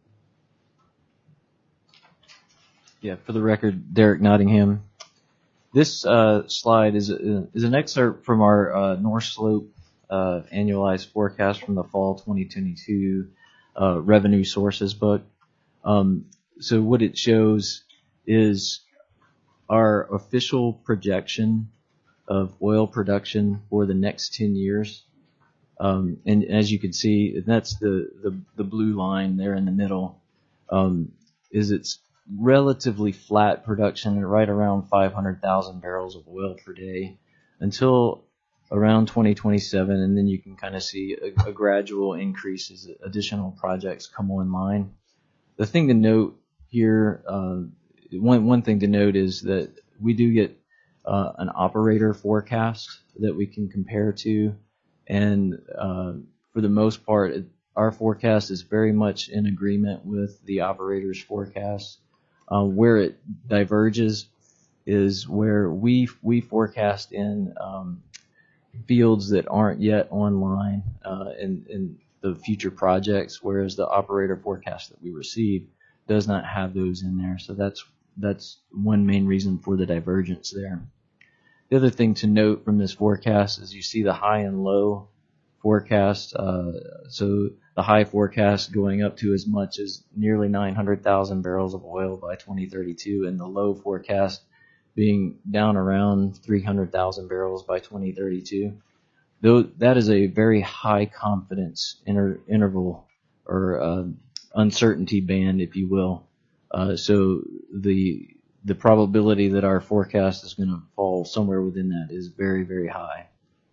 Yeah, for the record, Derek Nottingham. This uh, slide is a, is an excerpt from our uh, North Slope uh, annualized forecast from the fall twenty twenty-two uh, revenue sources book. Um, so what it shows is our official projection of oil production for the next ten years. Um, and as you can see, that's the, the, the blue line there in the middle, um, is it's relatively flat production at right around five hundred thousand barrels of oil per day until around twenty twenty-seven, and then you can kind of see a, a gradual increase as additional projects come online. The thing to note here, uh, one one thing to note is that we do get uh, an operator forecast that we can compare to, and uh, for the most part, it, our forecast is very much in agreement with the operator's forecast. Uh, where it diverges is where we we forecast in um, fields that aren't yet online uh, in, in the future projects, whereas the operator forecast that we receive does not have those in there. So that's that's one main reason for the divergence there. The other thing to note from this forecast is you see the high and low forecast. Uh, so the high forecast going up to as much as nearly nine hundred thousand barrels of oil by twenty thirty-two, and the low forecast being down around three hundred thousand barrels by twenty thirty-two. Though that is a very high confidence inter- interval or uh, uncertainty band, if you will. Uh, so the the probability that our forecast is going to fall somewhere within that is very, very high.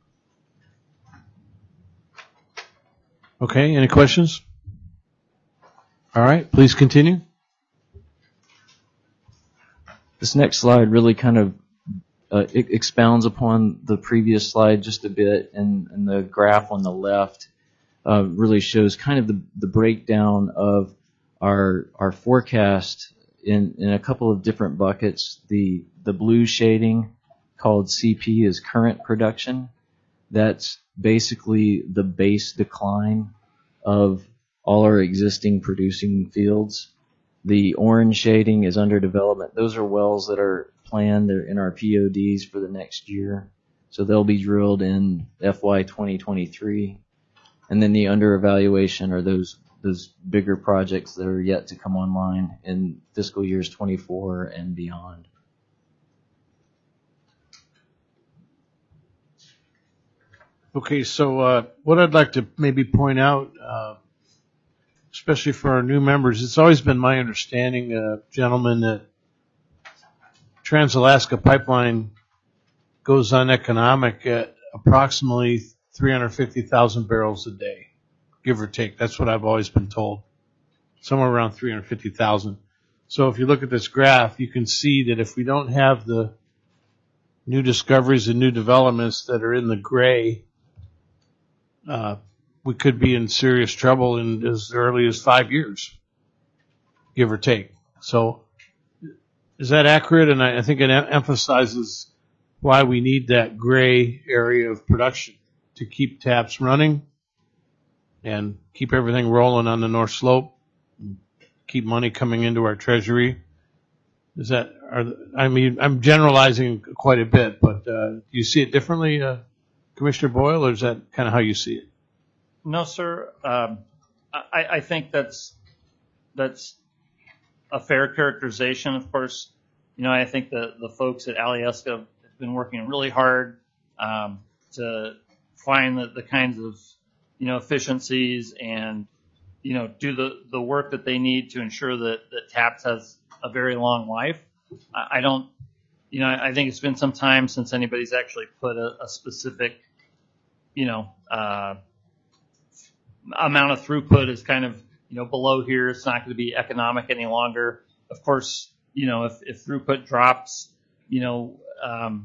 Okay, any questions? All right, please continue. This next slide really kind of uh, it expounds upon the previous slide just a bit, and, and the graph on the left uh, really shows kind of the, the breakdown of our our forecast in, in a couple of different buckets. The the blue shading called C P is current production. That's basically the base decline of all our existing producing fields. The orange shading is under development. Those are wells that are planned. They're in our P O Ds for the next year. So they'll be drilled in F Y twenty twenty-three. And then the under evaluation are those those bigger projects that are yet to come online in fiscal years twenty-four and beyond. Okay, so uh, what I'd like to maybe point out, uh, especially for our new members, it's always been my understanding, uh, gentlemen, that Trans-Alaska Pipeline goes uneconomic at approximately three hundred fifty thousand barrels a day, give or take. That's what I've always been told, somewhere around three hundred fifty thousand. So if you look at this graph, you can see that if we don't have the new discoveries and new developments that are in the gray, uh, we could be in serious trouble in as early as five years, give or take. So is that accurate? And I, I think it em- emphasizes why we need that gray area of production to keep TAPS running and keep everything rolling on the North Slope, keep money coming into our treasury. Is that, are, I mean, I'm generalizing quite a bit, but uh, do you see it differently, uh, Commissioner Boyle, or is that kind of how you see it? No, sir. Um, I, I think that's that's a fair characterization. Of course, you know, I think the, the folks at Alyeska have been working really hard um, to find the, the kinds of, you know, efficiencies and, you know, do the, the work that they need to ensure that, that TAPS has a very long life. I, I don't, you know, I think it's been some time since anybody's actually put a, a specific, you know, uh, amount of throughput is kind of, you know, below here. It's not going to be economic any longer. Of course, you know, if, if throughput drops, you know, um,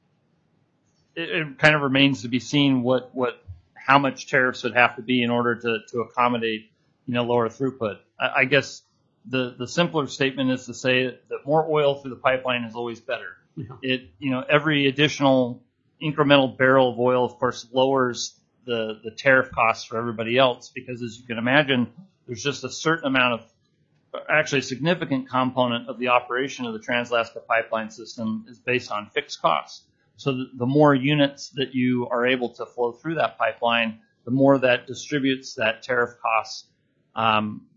it, it kind of remains to be seen what, what, how much tariffs would have to be in order to, to accommodate, you know, lower throughput. I, I guess the, the simpler statement is to say that more oil through the pipeline is always better. Yeah. It, you know, every additional incremental barrel of oil, of course, lowers the, the tariff costs for everybody else, because as you can imagine, there's just a certain amount of, actually a significant component of the operation of the Trans-Alaska Pipeline System is based on fixed costs. So the, the more units that you are able to flow through that pipeline, the more that distributes that tariff costs um,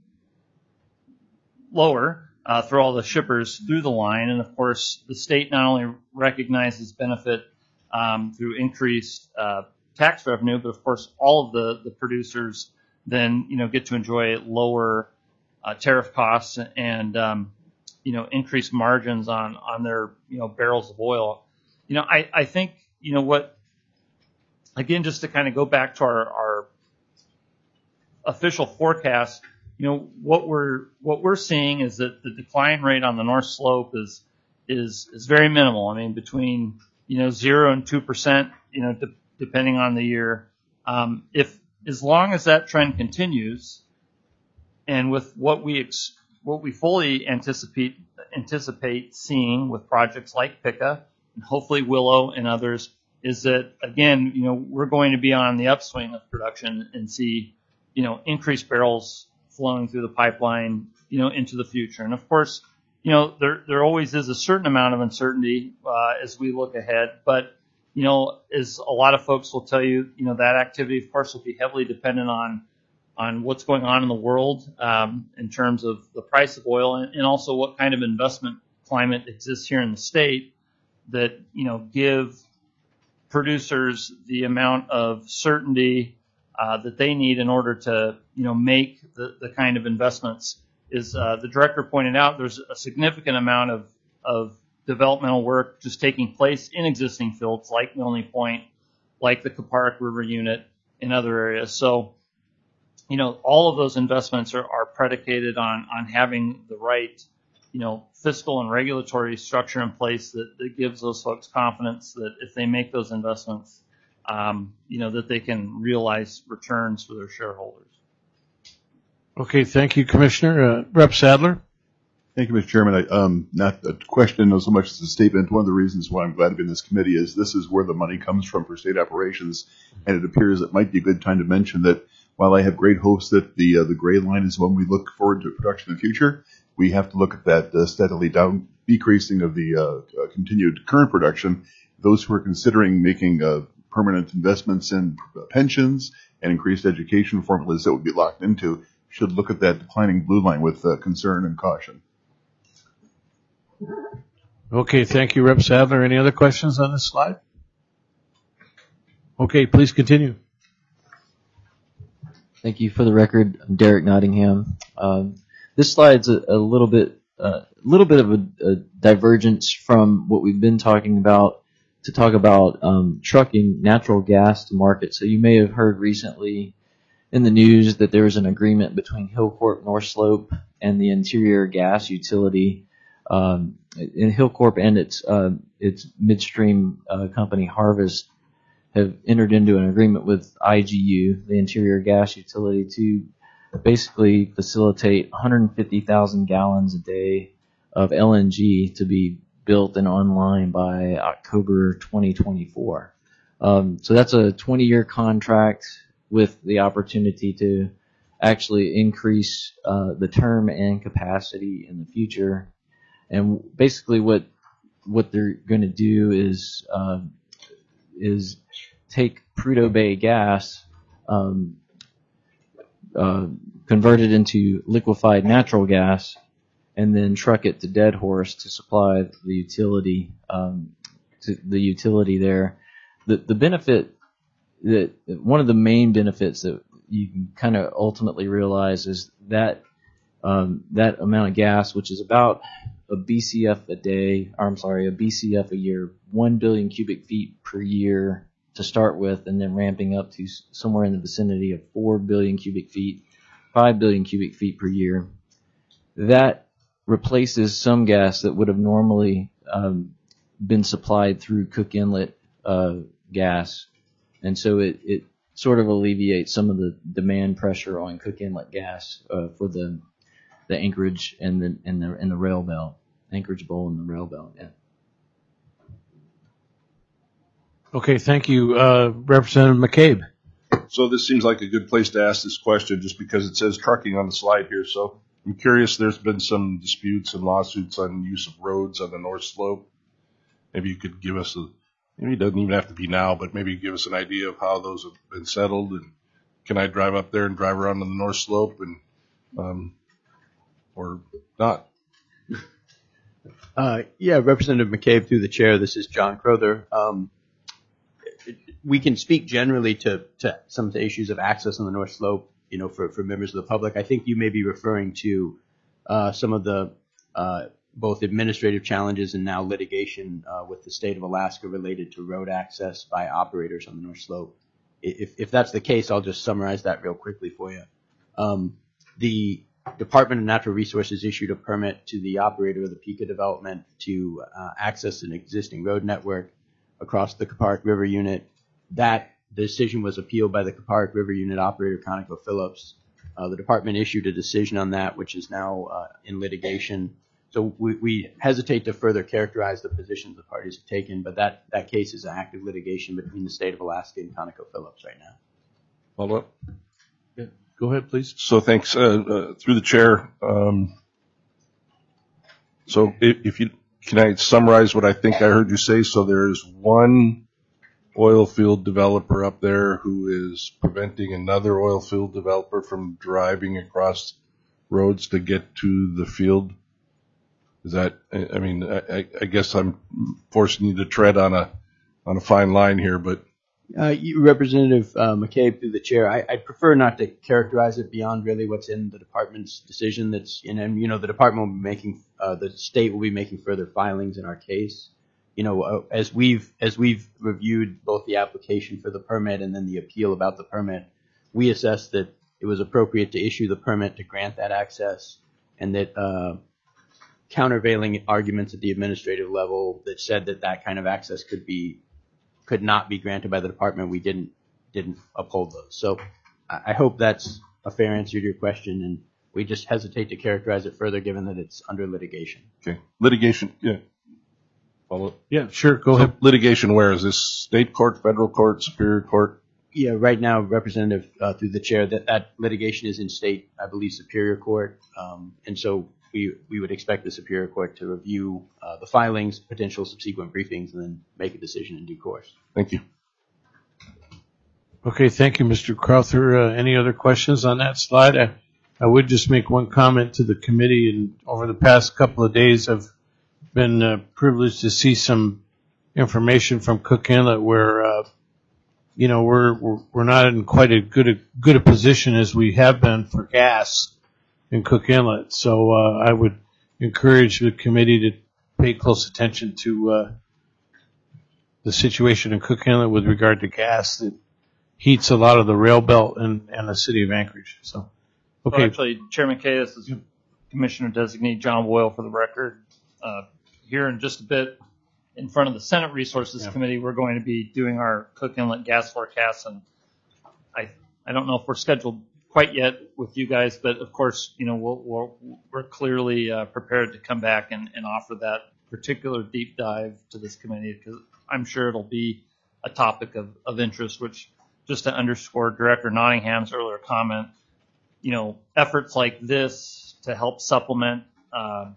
lower uh, through all the shippers through the line. And of course, the state not only recognizes benefit um, through increased uh, tax revenue, but of course, all of the, the producers then, you know, get to enjoy lower uh, tariff costs and, um, you know, increased margins on, on their, you know, barrels of oil. You know, I, I think, you know, what again, just to kind of go back to our, our official forecast, you know, what we're what we're seeing is that the decline rate on the North Slope is is is very minimal. I mean, between you know zero and two percent, you know, de- depending on the year. Um, if as long as that trend continues, and with what we ex- what we fully anticipate anticipate seeing with projects like P I C A and hopefully Willow and others, is that again, you know, we're going to be on the upswing of production and see, you know, increased barrels flowing through the pipeline, you know, into the future. And of course, you know, there there always is a certain amount of uncertainty uh, as we look ahead. But, you know, as a lot of folks will tell you, you know, that activity, of course, will be heavily dependent on on what's going on in the world um, in terms of the price of oil and, and also what kind of investment climate exists here in the state that, you know, give producers the amount of certainty uh, that they need in order to, you know, make the, the kind of investments. Is uh, the director pointed out, there's a significant amount of, of developmental work just taking place in existing fields like Milne Point, like the Kaparic River Unit, in other areas. So, you know, all of those investments are, are predicated on, on having the right, you know, fiscal and regulatory structure in place that, that gives those folks confidence that if they make those investments, um, you know, that they can realize returns for their shareholders. Okay, thank you, Commissioner. Uh, Rep Sadler. Thank you, Mister Chairman. I, um, not a question so much as a statement. One of the reasons why I'm glad to be in this committee is this is where the money comes from for state operations, and it appears it might be a good time to mention that while I have great hopes that the uh, the gray line is when we look forward to production in the future, we have to look at that uh, steadily down decreasing of the uh, uh, continued current production. Those who are considering making uh, permanent investments in pensions and increased education formulas that would be locked into should look at that declining blue line with uh, concern and caution. Okay, thank you, Rep Sadler. Any other questions on this slide? Okay, please continue. Thank you. For the record, I'm Derek Nottingham. Um, this slide's a, a little bit, a uh, little bit of a, a divergence from what we've been talking about to talk about um, trucking natural gas to market. So you may have heard recently in the news that there was an agreement between Hilcorp North Slope and the Interior Gas Utility. Um, in Hilcorp and its uh, its midstream uh, company Harvest have entered into an agreement with I G U, the Interior Gas Utility, to basically facilitate one hundred fifty thousand gallons a day of L N G to be built and online by October twenty twenty-four. Um, so that's a twenty-year contract with the opportunity to actually increase uh, the term and capacity in the future. And basically, what what they're going to do is uh, is take Prudhoe Bay gas, um, uh, convert it into liquefied natural gas, and then truck it to Deadhorse to supply the utility um, to the utility there. The the benefit that one of the main benefits that you can kind of ultimately realize is that um, that amount of gas, which is about a B C F a day, or I'm sorry, a B C F a year, one billion cubic feet per year to start with, and then ramping up to somewhere in the vicinity of four billion cubic feet, five billion cubic feet per year. That replaces some gas that would have normally um, been supplied through Cook Inlet uh, gas. And so it, it sort of alleviates some of the demand pressure on Cook Inlet gas uh, for the the Anchorage and the and the and the rail belt, Anchorage Bowl and the rail belt. Yeah. Okay, thank you, uh, Representative McCabe. So this seems like a good place to ask this question, just because it says trucking on the slide here. So I'm curious. There's been some disputes and lawsuits on use of roads on the North Slope. Maybe you could give us a. Maybe it doesn't even have to be now, but maybe give us an idea of how those have been settled. And can I drive up there and drive around on the North Slope and um, or not? Uh, yeah, Representative McCabe, through the chair, this is John Crowther. Um, we can speak generally to, to some of the issues of access on the North Slope, you know, for, for members of the public. I think you may be referring to uh, some of the uh, both administrative challenges and now litigation uh, with the state of Alaska related to road access by operators on the North Slope. if, if that's the case, I'll just summarize that real quickly for you. Um, the Department of Natural Resources issued a permit to the operator of the Pica development to uh, access an existing road network across the Caparic River unit. That decision was appealed by the Caparic River unit operator, ConocoPhillips. Uh, the department issued a decision on that, which is now uh, in litigation. So we, we hesitate to further characterize the positions the parties have taken, but that, that case is an active litigation between the state of Alaska and ConocoPhillips right now. Follow up. Go ahead, please. So thanks, uh, uh, through the chair. Um, so if, if you, can I summarize what I think I heard you say? So there is one oil field developer up there who is preventing another oil field developer from driving across roads to get to the field. Is that, I mean, I, I guess I'm forcing you to tread on a, on a fine line here, but. Uh, you, Representative uh, McCabe, through the chair, I, I'd prefer not to characterize it beyond really what's in the department's decision. That's, and, and you know, the department will be making, uh, the state will be making further filings in our case. You know, uh, as we've as we've reviewed both the application for the permit and then the appeal about the permit, we assessed that it was appropriate to issue the permit to grant that access, and that uh, countervailing arguments at the administrative level that said that that kind of access could be could not be granted by the department, we didn't didn't uphold those. So I hope that's a fair answer to your question, and we just hesitate to characterize it further given that it's under litigation. Okay. Litigation, yeah. Follow up. Yeah, sure. Go So ahead. litigation where? Is this state court, federal court, superior court? Yeah, right now, Representative, uh, through the chair, that, that litigation is in state, I believe, Superior Court. Um, and so we we would expect the Superior Court to review uh, the filings, potential subsequent briefings, and then make a decision in due course. Thank you. Okay, thank you, Mister Crowther. Uh, any other questions on that slide? I, I would just make one comment to the committee. And over the past couple of days, I've been uh, privileged to see some information from Cook Inlet where, uh, you know, we're, we're we're not in quite a good a good a position as we have been for gas in Cook Inlet. So uh, I would encourage the committee to pay close attention to uh, the situation in Cook Inlet with regard to gas that heats a lot of the rail belt and, and the city of Anchorage. So, okay. Well, actually, Chairman Kay, this is Commissioner Designee John Boyle for the record. Uh, here in just a bit, in front of the Senate Resources Yeah. Committee, we're going to be doing our Cook Inlet gas forecast, and I I don't know if we're scheduled quite yet with you guys, but of course, you know, we'll, we'll, we're clearly uh, prepared to come back and, and offer that particular deep dive to this committee, because I'm sure it'll be a topic of, of interest, which, just to underscore Director Nottingham's earlier comment, you know, efforts like this to help supplement uh,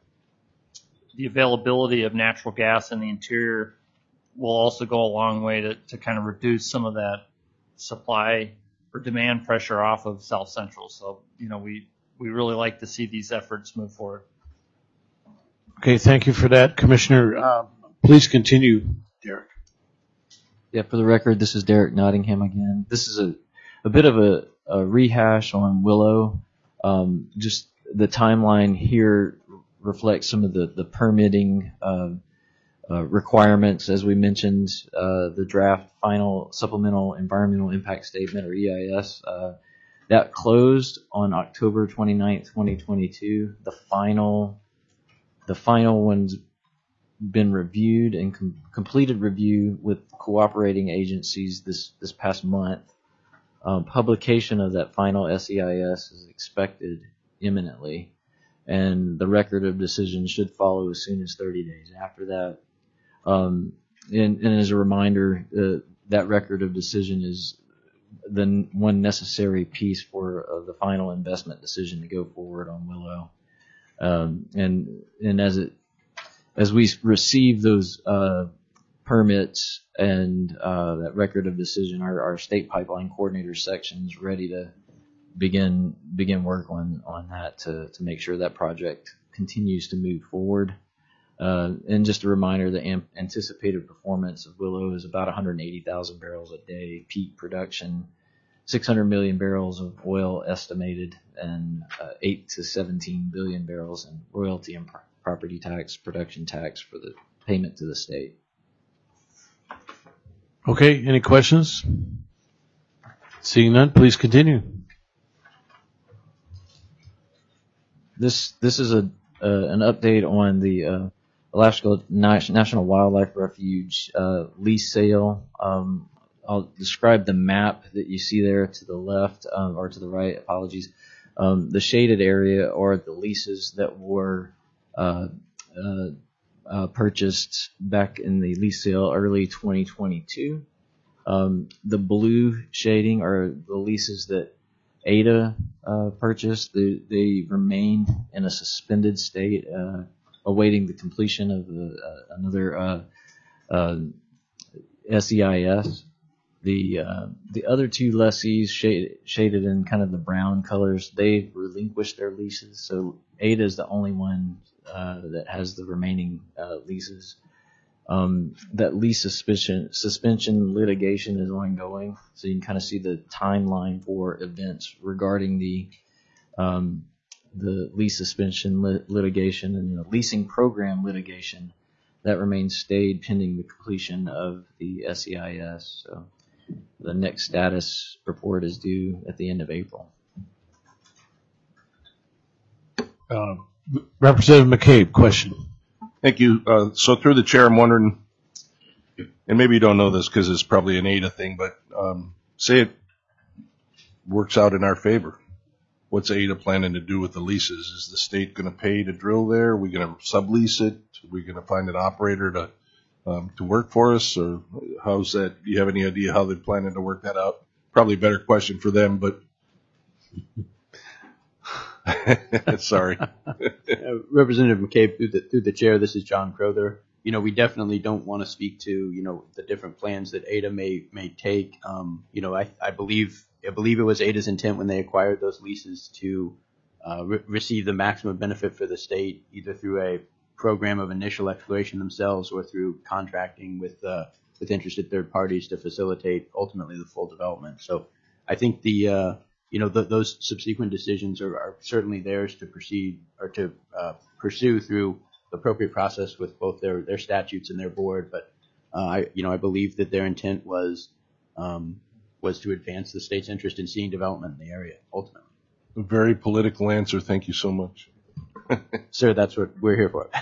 the availability of natural gas in the interior will also go a long way to, to kind of reduce some of that supply or demand pressure off of South Central. So, you know, we, we really like to see these efforts move forward. Okay, thank you for that, Commissioner. Uh, please continue, Derek. Yeah, for the record, this is Derek Nottingham again. This is a, a bit of a, a rehash on Willow. Um, just the timeline here reflects some of the, the permitting uh, uh, requirements. As we mentioned, uh, the draft final supplemental environmental impact statement, or E I S, uh, that closed on October twenty-ninth, twenty twenty-two. The final, the final one's been reviewed and com- completed review with cooperating agencies this, this past month. Um, publication of that final S E I S is expected imminently, and the record of decision should follow as soon as thirty days after that. Um, and, and as a reminder, uh, that record of decision is the n- one necessary piece for uh, the final investment decision to go forward on Willow. Um, and and as it as we receive those uh, permits and uh, that record of decision, our, our state pipeline coordinator section is ready to begin begin work on on that to to make sure that project continues to move forward. Uh, and just a reminder, the am- anticipated performance of Willow is about one hundred eighty thousand barrels a day peak production, six hundred million barrels of oil estimated, and uh, eight to seventeen billion barrels in royalty and pro- property tax, production tax for the payment to the state. Okay, any questions? Seeing none, please continue. This this is a uh, an update on the uh, Alaska National Wildlife Refuge uh, lease sale. Um, I'll describe the map that you see there to the left um, or to the right. Apologies. Um, the shaded area are the leases that were uh, uh, uh, purchased back in the lease sale early twenty twenty-two. Um, the blue shading are the leases that Ada uh, purchased. They, they remain in a suspended state, uh, awaiting the completion of the, uh, another uh, uh, S E I S. The uh, the other two lessees shade, shaded in kind of the brown colors, they relinquished their leases. So Ada is the only one uh, that has the remaining uh, leases. Um, that lease suspension suspension litigation is ongoing, so you can kind of see the timeline for events regarding the um, the lease suspension lit- litigation and the leasing program litigation that remains stayed pending the completion of the S E I S. So the next status report is due at the end of April. Uh, Representative McCabe, question. Thank you. Uh, so through the chair, I'm wondering, and maybe you don't know this because it's probably an Ada thing, but um, say it works out in our favor. What's Ada planning to do with the leases? Is the state going to pay to drill there? Are we going to sublease it? Are we going to find an operator to um, to work for us? Or how's that? Do you have any idea how they're planning to work that out? Probably a better question for them, but sorry. uh, Representative McCabe, through the, through the chair, this is John Crowther. You know, we definitely don't want to speak to, you know, the different plans that Ada may may take. Um, you know, I, I believe I believe it was Ada's intent when they acquired those leases to uh, re- receive the maximum benefit for the state, either through a program of initial exploration themselves or through contracting with uh, with interested third parties to facilitate ultimately the full development. So I think the uh, you know the, those subsequent decisions are, are certainly theirs to proceed or to uh, pursue through the appropriate process with both their, their statutes and their board. But uh, I you know I believe that their intent was um, was to advance the state's interest in seeing development in the area ultimately. A very political answer. Thank you so much. Sir, that's what we're here for.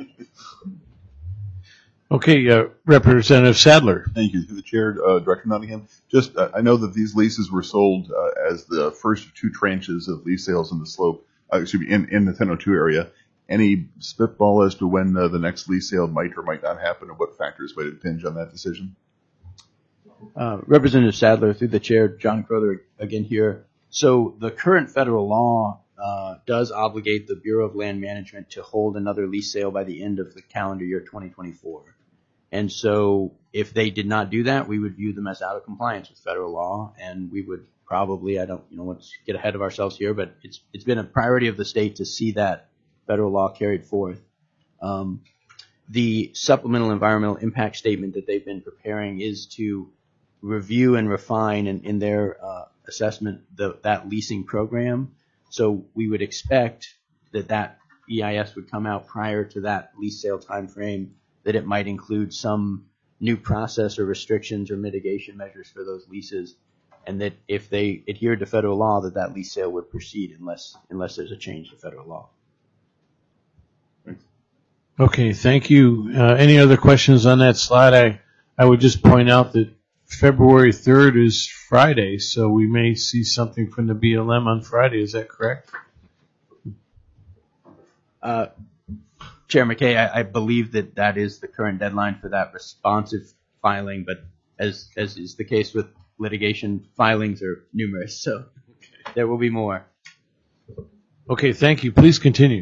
Okay, uh, Representative Sadler. Thank you. Through the chair, uh, Director Nottingham. Just, uh, I know that these leases were sold uh, as the first of two tranches of lease sales in the slope, uh, excuse me, in, in the ten oh two area. Any spitball as to when uh, the next lease sale might or might not happen, and what factors might impinge on that decision? Uh, Representative Sadler, through the chair, John Crowther again here. So the current federal law uh, does obligate the Bureau of Land Management to hold another lease sale by the end of the calendar year twenty twenty-four. And so if they did not do that, we would view them as out of compliance with federal law, and we would probably, I don't, you know, want to get ahead of ourselves here, but it's it's been a priority of the state to see that federal law carried forth. Um, the supplemental environmental impact statement that they've been preparing is to review and refine in, in their uh, assessment the, that leasing program. So we would expect that that E I S would come out prior to that lease sale time frame, that it might include some new process or restrictions or mitigation measures for those leases, and that if they adhered to federal law, that that lease sale would proceed unless unless there's a change to federal law. Okay, thank you. Uh, any other questions on that slide? I, I would just point out that February third is Friday, so we may see something from the B L M on Friday. Is that correct? Uh, Chair McKay, I, I believe that that is the current deadline for that responsive filing, but as as is the case with litigation, filings are numerous, so there will be more. Okay, thank you. Please continue.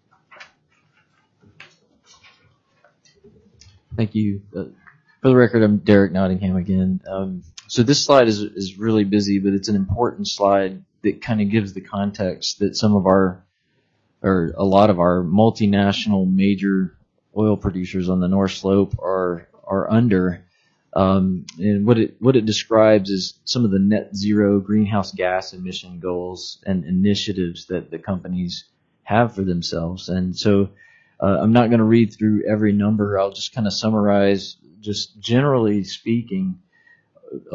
Thank you. Uh, for the record, I'm Derek Nottingham again. Um, so this slide is is really busy, but it's an important slide that kind of gives the context that some of our, or a lot of our multinational major oil producers on the North Slope are are under. Um, and what it what it describes is some of the net zero greenhouse gas emission goals and initiatives that the companies have for themselves. And so uh, I'm not going to read through every number. I'll just kind of summarize. Just generally speaking, uh,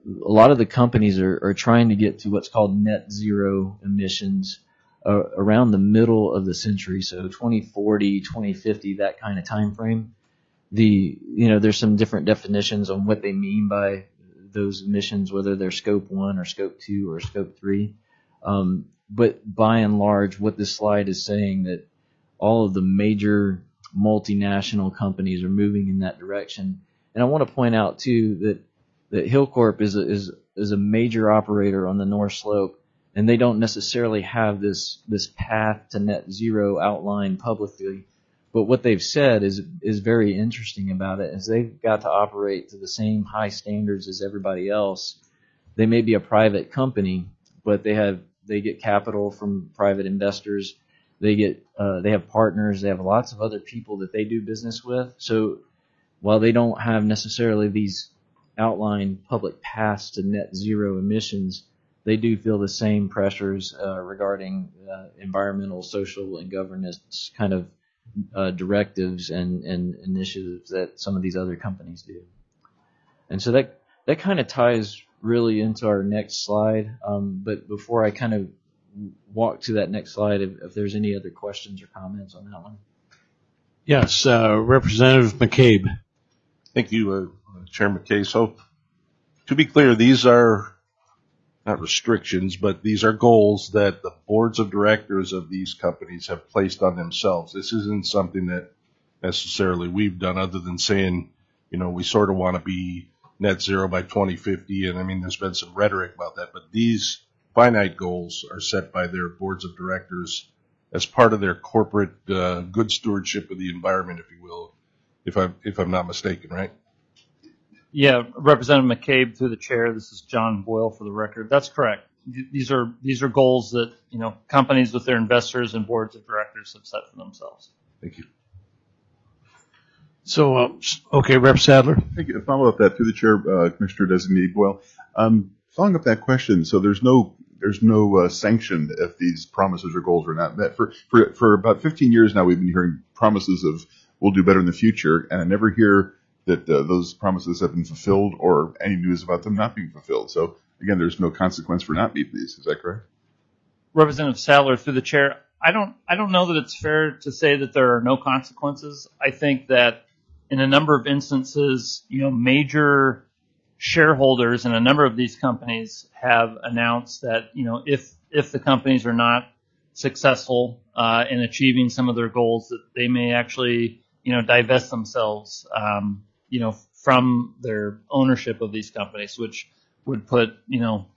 a lot of the companies are, are trying to get to what's called net zero emissions uh, around the middle of the century, so twenty forty, twenty fifty, that kind of time frame. The you know there's some different definitions on what they mean by those emissions, whether they're scope one or scope two or scope three. Um, but by and large, what this slide is saying that all of the major multinational companies are moving in that direction. And I want to point out too that that Hilcorp is a, is is a major operator on the North Slope, and they don't necessarily have this this path to net zero outlined publicly. But what they've said is is very interesting about it, is they've got to operate to the same high standards as everybody else. They may be a private company, but they have they get capital from private investors. They get uh, they have partners. They have lots of other people that they do business with. So while they don't have necessarily these outlined public paths to net zero emissions, they do feel the same pressures uh, regarding uh, environmental, social, and governance kind of uh, directives and, and initiatives that some of these other companies do. And so that that kind of ties really into our next slide. Um, but before I kind of walk to that next slide, if, if there's any other questions or comments on that one. Yes, uh, Representative McCabe. Thank you, uh, Chair McKay. So to be clear, these are not restrictions, but these are goals that the boards of directors of these companies have placed on themselves. This isn't something that necessarily we've done other than saying, you know, we sort of want to be net zero by twenty fifty. And I mean, there's been some rhetoric about that, but these finite goals are set by their boards of directors as part of their corporate uh, good stewardship of the environment, if you will, if I'm, if I'm not mistaken, right? Yeah, Representative McCabe, through the chair, this is John Boyle for the record. That's correct. These are these are goals that, you know, companies with their investors and boards of directors have set for themselves. Thank you. So, uh, okay, Rep Sadler. Thank you. To follow up that, through the chair, uh, Commissioner Designee Boyle. Um, following up that question, so there's no there's no uh, sanction if these promises or goals are not met. For for for about fifteen years now, we've been hearing promises of we'll do better in the future, and I never hear that uh, those promises have been fulfilled or any news about them not being fulfilled. So again, there's no consequence for not meeting these. Is that correct? Representative Sadler, through the chair, I don't I don't know that it's fair to say that there are no consequences. I think that in a number of instances, you know, major shareholders in a number of these companies have announced that, you know, if if the companies are not successful uh, in achieving some of their goals, that they may actually, you know, divest themselves, um, you know, from their ownership of these companies, which would put, you know,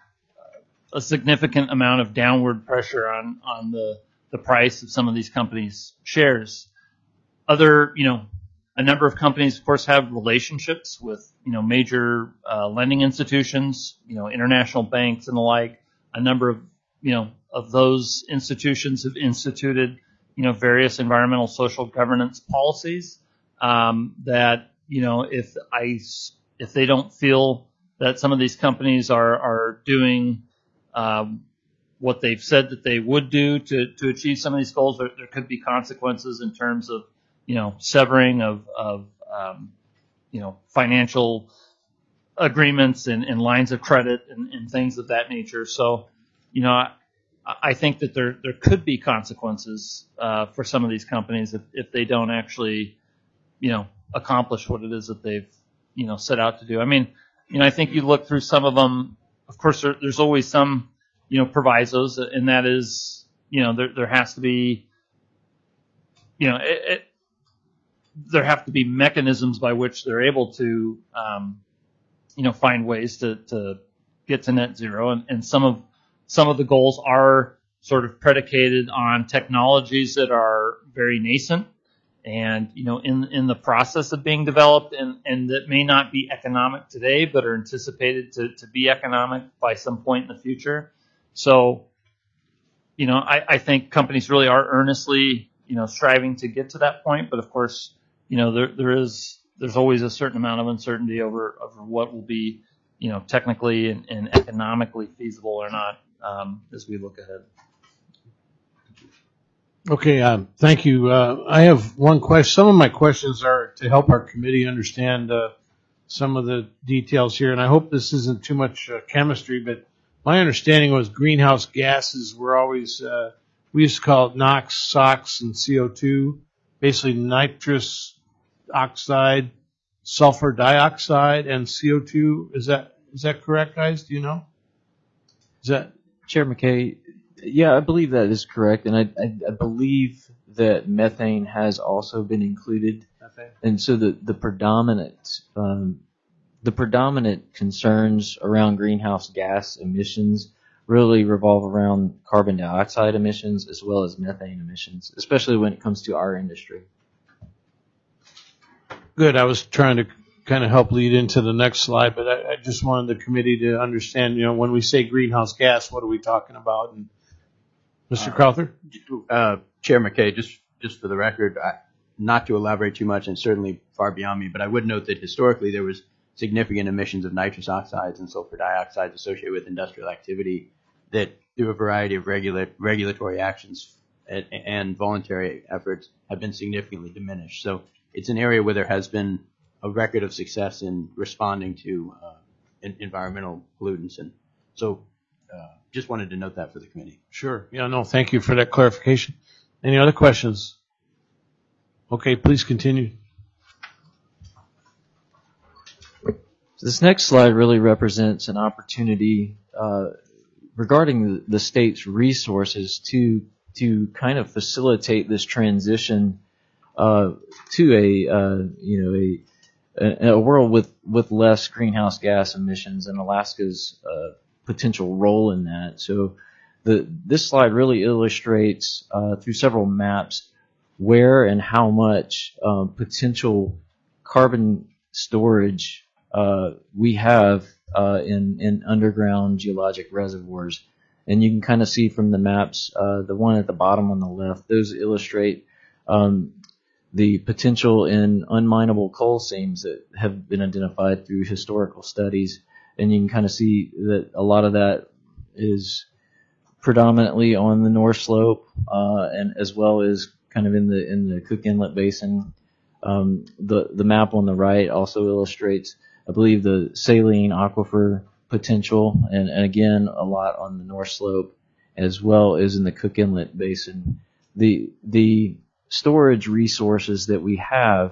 a significant amount of downward pressure on on the the price of some of these companies' shares. Other, you know, a number of companies, of course, have relationships with, you know, major uh, lending institutions, you know, international banks and the like. A number of, you know, of those institutions have instituted, you know, various environmental, social governance policies um, that, you know, if I if they don't feel that some of these companies are are doing um, what they've said that they would do to to achieve some of these goals, there, there could be consequences in terms of, you know, severing of, of um, you know, financial agreements and, and lines of credit and, and things of that nature. So, you know, I, I think that there there could be consequences uh, for some of these companies if, if they don't actually, you know, accomplish what it is that they've, you know, set out to do. I mean, you know, I think you look through some of them. Of course, there, there's always some, you know, provisos, and that is, you know, there there has to be, you know, it, it there have to be mechanisms by which they're able to, um, you know, find ways to, to get to net zero. And, and some of some of the goals are sort of predicated on technologies that are very nascent and, you know, in in the process of being developed, and, and that may not be economic today, but are anticipated to, to be economic by some point in the future. So, you know, I, I think companies really are earnestly, you know, striving to get to that point. But of course, you know, there there is there's always a certain amount of uncertainty over over what will be, you know, technically and, and economically feasible or not um, as we look ahead. Okay, um, thank you. Uh, I have one question. Some of my questions are to help our committee understand uh, some of the details here, and I hope this isn't too much uh, chemistry, but my understanding was greenhouse gases were always, uh, we used to call it NOx, SOx, and C O two, basically nitrous oxide, sulfur dioxide, and C O two. Is that is that correct, guys? Do you know? Is that Chair McKay, yeah, I believe that is correct, and I, I, I believe that methane has also been included. methane? And so the the predominant um, the predominant concerns around greenhouse gas emissions really revolve around carbon dioxide emissions as well as methane emissions, especially when it comes to our industry. Good. I was trying to kind of help lead into the next slide, but I, I just wanted the committee to understand, you know, when we say greenhouse gas, what are we talking about? And Mister Uh, Crowther? Uh, Chair McKay, just, just for the record, I, not to elaborate too much and certainly far beyond me, but I would note that historically there was significant emissions of nitrous oxides and sulfur dioxides associated with industrial activity that through a variety of regula- regulatory actions and, and voluntary efforts have been significantly diminished. So it's an area where there has been a record of success in responding to uh, in, environmental pollutants. And so uh, just wanted to note that for the committee. Sure. Yeah, no, thank you for that clarification. Any other questions? Okay, please continue. This next slide really represents an opportunity uh, regarding the, the state's resources to to kind of facilitate this transition uh, to a uh, you know a, a world with, with less greenhouse gas emissions and Alaska's uh, potential role in that. So the this slide really illustrates uh, through several maps where and how much uh, potential carbon storage Uh, we have uh, in, in underground geologic reservoirs. And you can kind of see from the maps, uh, the one at the bottom on the left, those illustrate um, the potential in unminable coal seams that have been identified through historical studies. And you can kind of see that a lot of that is predominantly on the North Slope uh, and as well as kind of in the in the Cook Inlet Basin. Um, the, the map on the right also illustrates, I believe, the saline aquifer potential, and, and again, a lot on the North Slope, as well as in the Cook Inlet Basin. The the storage resources that we have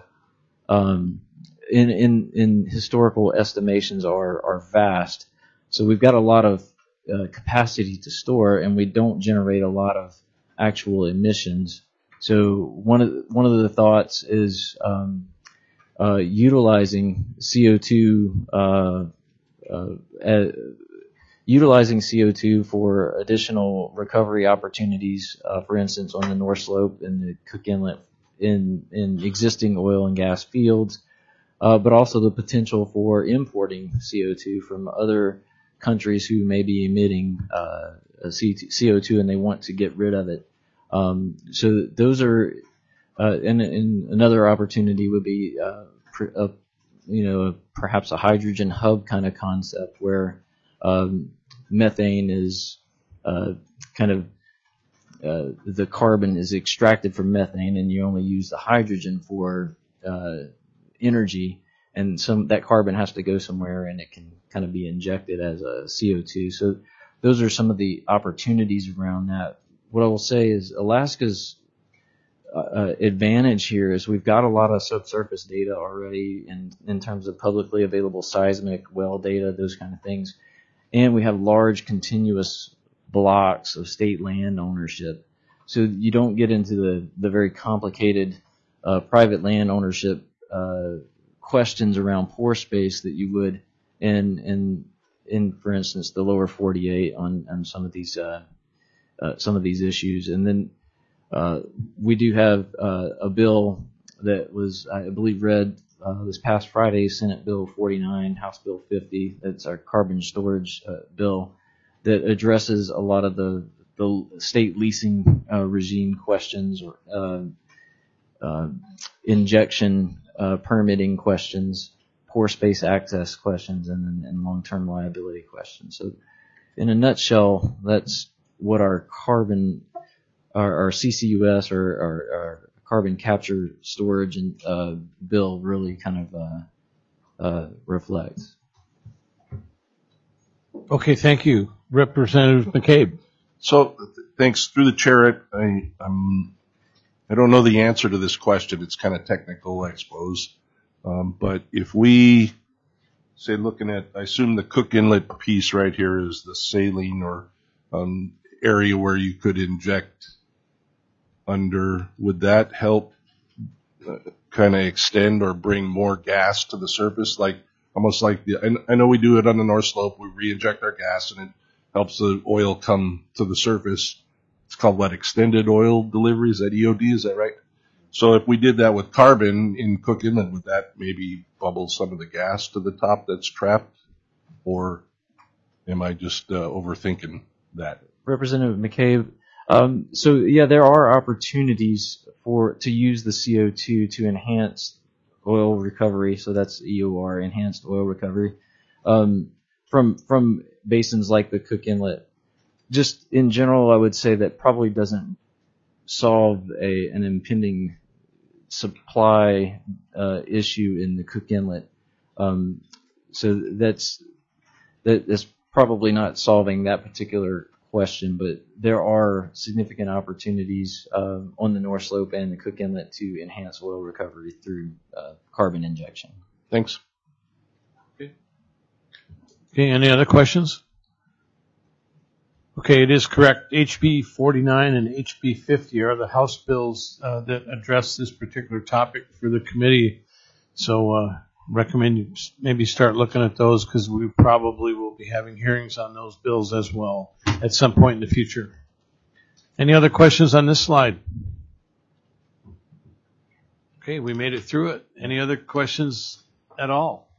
um, in, in in historical estimations are are vast. So we've got a lot of uh, capacity to store, and we don't generate a lot of actual emissions. So one of the, one of the thoughts is um, Uh, utilizing C O two, uh, uh, uh, utilizing C O two for additional recovery opportunities, uh, for instance, on the North Slope and the Cook Inlet in, in existing oil and gas fields, uh, but also the potential for importing C O two from other countries who may be emitting uh, C O two and they want to get rid of it. Um, so those are Uh, and, and another opportunity would be, uh, pr- a, you know, perhaps a hydrogen hub kind of concept where um, methane is uh, kind of uh, the carbon is extracted from methane, and you only use the hydrogen for uh, energy, and some that carbon has to go somewhere, and it can kind of be injected as a C O two. So those are some of the opportunities around that. What I will say is Alaska's Uh, advantage here is we've got a lot of subsurface data already in, in terms of publicly available seismic well data, those kind of things. And we have large continuous blocks of state land ownership. So you don't get into the, the very complicated uh, private land ownership uh, questions around pore space that you would in, in, in for instance, the lower forty-eight on, on some of these uh, uh, some of these issues. And then Uh, we do have uh, a bill that was, I believe, read uh, this past Friday, Senate Bill forty-nine, House Bill fifty. That's our carbon storage uh, bill that addresses a lot of the, the state leasing uh, regime questions or uh, uh, injection uh, permitting questions, pore space access questions, and, and long-term liability questions. So in a nutshell, that's what our carbon Our, our C C U S or our, our carbon capture storage and uh, bill really kind of uh, uh, reflects. Okay, thank you. Representative McCabe. So, th- thanks. Through the chair, I, I'm, I don't know the answer to this question. It's kind of technical, I suppose. Um, but if we say, looking at, I assume the Cook Inlet piece right here is the saline or um, area where you could inject under, would that help uh, kind of extend or bring more gas to the surface? Like, almost like the, I, I know we do it on the North Slope. We re-inject our gas and it helps the oil come to the surface. It's called what, extended oil delivery? Is that E O D? Is that right? So if we did that with carbon in Cook Inlet, would that maybe bubble some of the gas to the top that's trapped? Or am I just uh, overthinking that? Representative McCabe, um, so yeah, there are opportunities for to use the C O two to enhance oil recovery. So that's E O R, enhanced oil recovery, um, from from basins like the Cook Inlet. Just in general, I would say that probably doesn't solve a an impending supply uh, issue in the Cook Inlet. Um, so that's that, that's probably not solving that particular question, but there are significant opportunities uh, on the North Slope and the Cook Inlet to enhance oil recovery through uh, carbon injection. Thanks. Okay. Okay, any other questions? Okay, it is correct. H B forty-nine and H B fifty are the House bills uh, that address this particular topic for the committee. So uh, recommend you maybe start looking at those because we probably will be having hearings on those bills as well at some point in the future. Any other questions on this slide? Okay, we made it through it. Any other questions at all?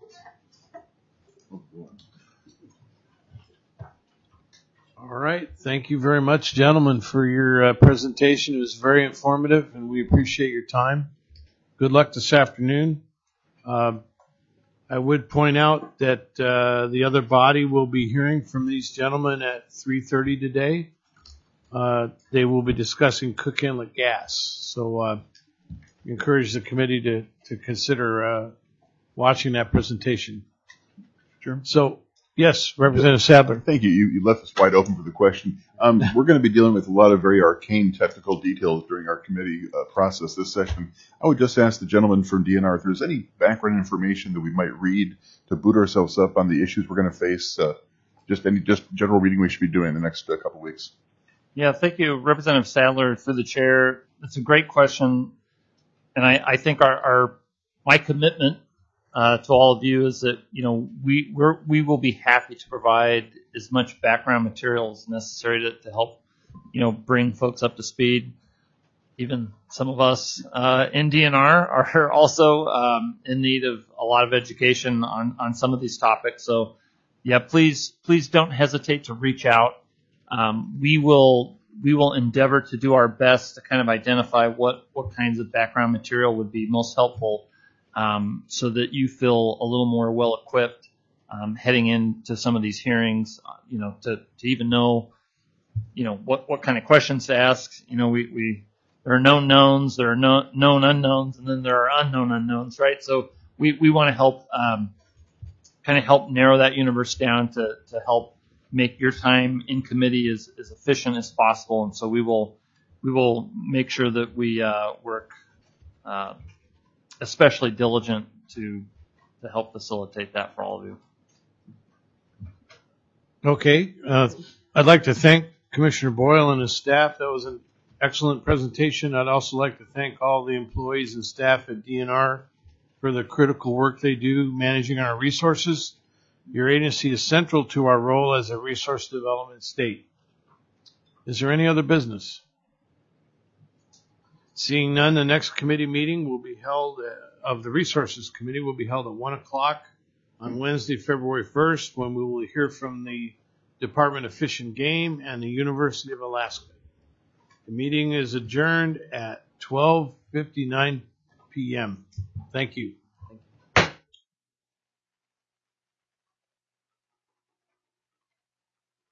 All right. Thank you very much, gentlemen, for your uh, presentation. It was very informative, and we appreciate your time. Good luck this afternoon. Uh, I would point out that uh, the other body will be hearing from these gentlemen at three thirty today. Uh, they will be discussing Cook Inlet gas. So uh, encourage the committee to, to consider uh, watching that presentation. Sure. So, yes, Representative Sadler. Thank you. You, you left us wide open for the question. Um, we're going to be dealing with a lot of very arcane technical details during our committee uh, process this session. I would just ask the gentleman from D N R if there's any background information that we might read to boot ourselves up on the issues we're going to face. Uh, just any just general reading we should be doing the next uh, couple of weeks. Yeah, thank you, Representative Sadler, through the chair. It's a great question, and I, I think our, our my commitment Uh, to all of you is that, you know, we we're, we will be happy to provide as much background material as necessary to, to help, you know, bring folks up to speed. Even some of us uh, in D N R are also um, in need of a lot of education on, on some of these topics. So, yeah, please please don't hesitate to reach out. Um, we will we will endeavor to do our best to kind of identify what, what kinds of background material would be most helpful. Um, so that you feel a little more well-equipped um, heading into some of these hearings, uh, you know, to, to even know, you know, what, what kind of questions to ask. You know, we, we there are known knowns, there are no, known unknowns, and then there are unknown unknowns, right? So we, we want to help um, kind of help narrow that universe down to, to help make your time in committee as, as efficient as possible. And so we will we will make sure that we uh, work uh, especially diligent to to help facilitate that for all of you. Okay. Uh, I'd like to thank Commissioner Boyle and his staff. That was an excellent presentation. I'd also like to thank all the employees and staff at D N R for the critical work they do managing our resources. Your agency is central to our role as a resource development state. Is there any other business? Seeing none, the next committee meeting will be held, uh, of the Resources Committee will be held at one o'clock on Wednesday, February first, when we will hear from the Department of Fish and Game and the University of Alaska. The meeting is adjourned at twelve fifty-nine p.m. Thank you.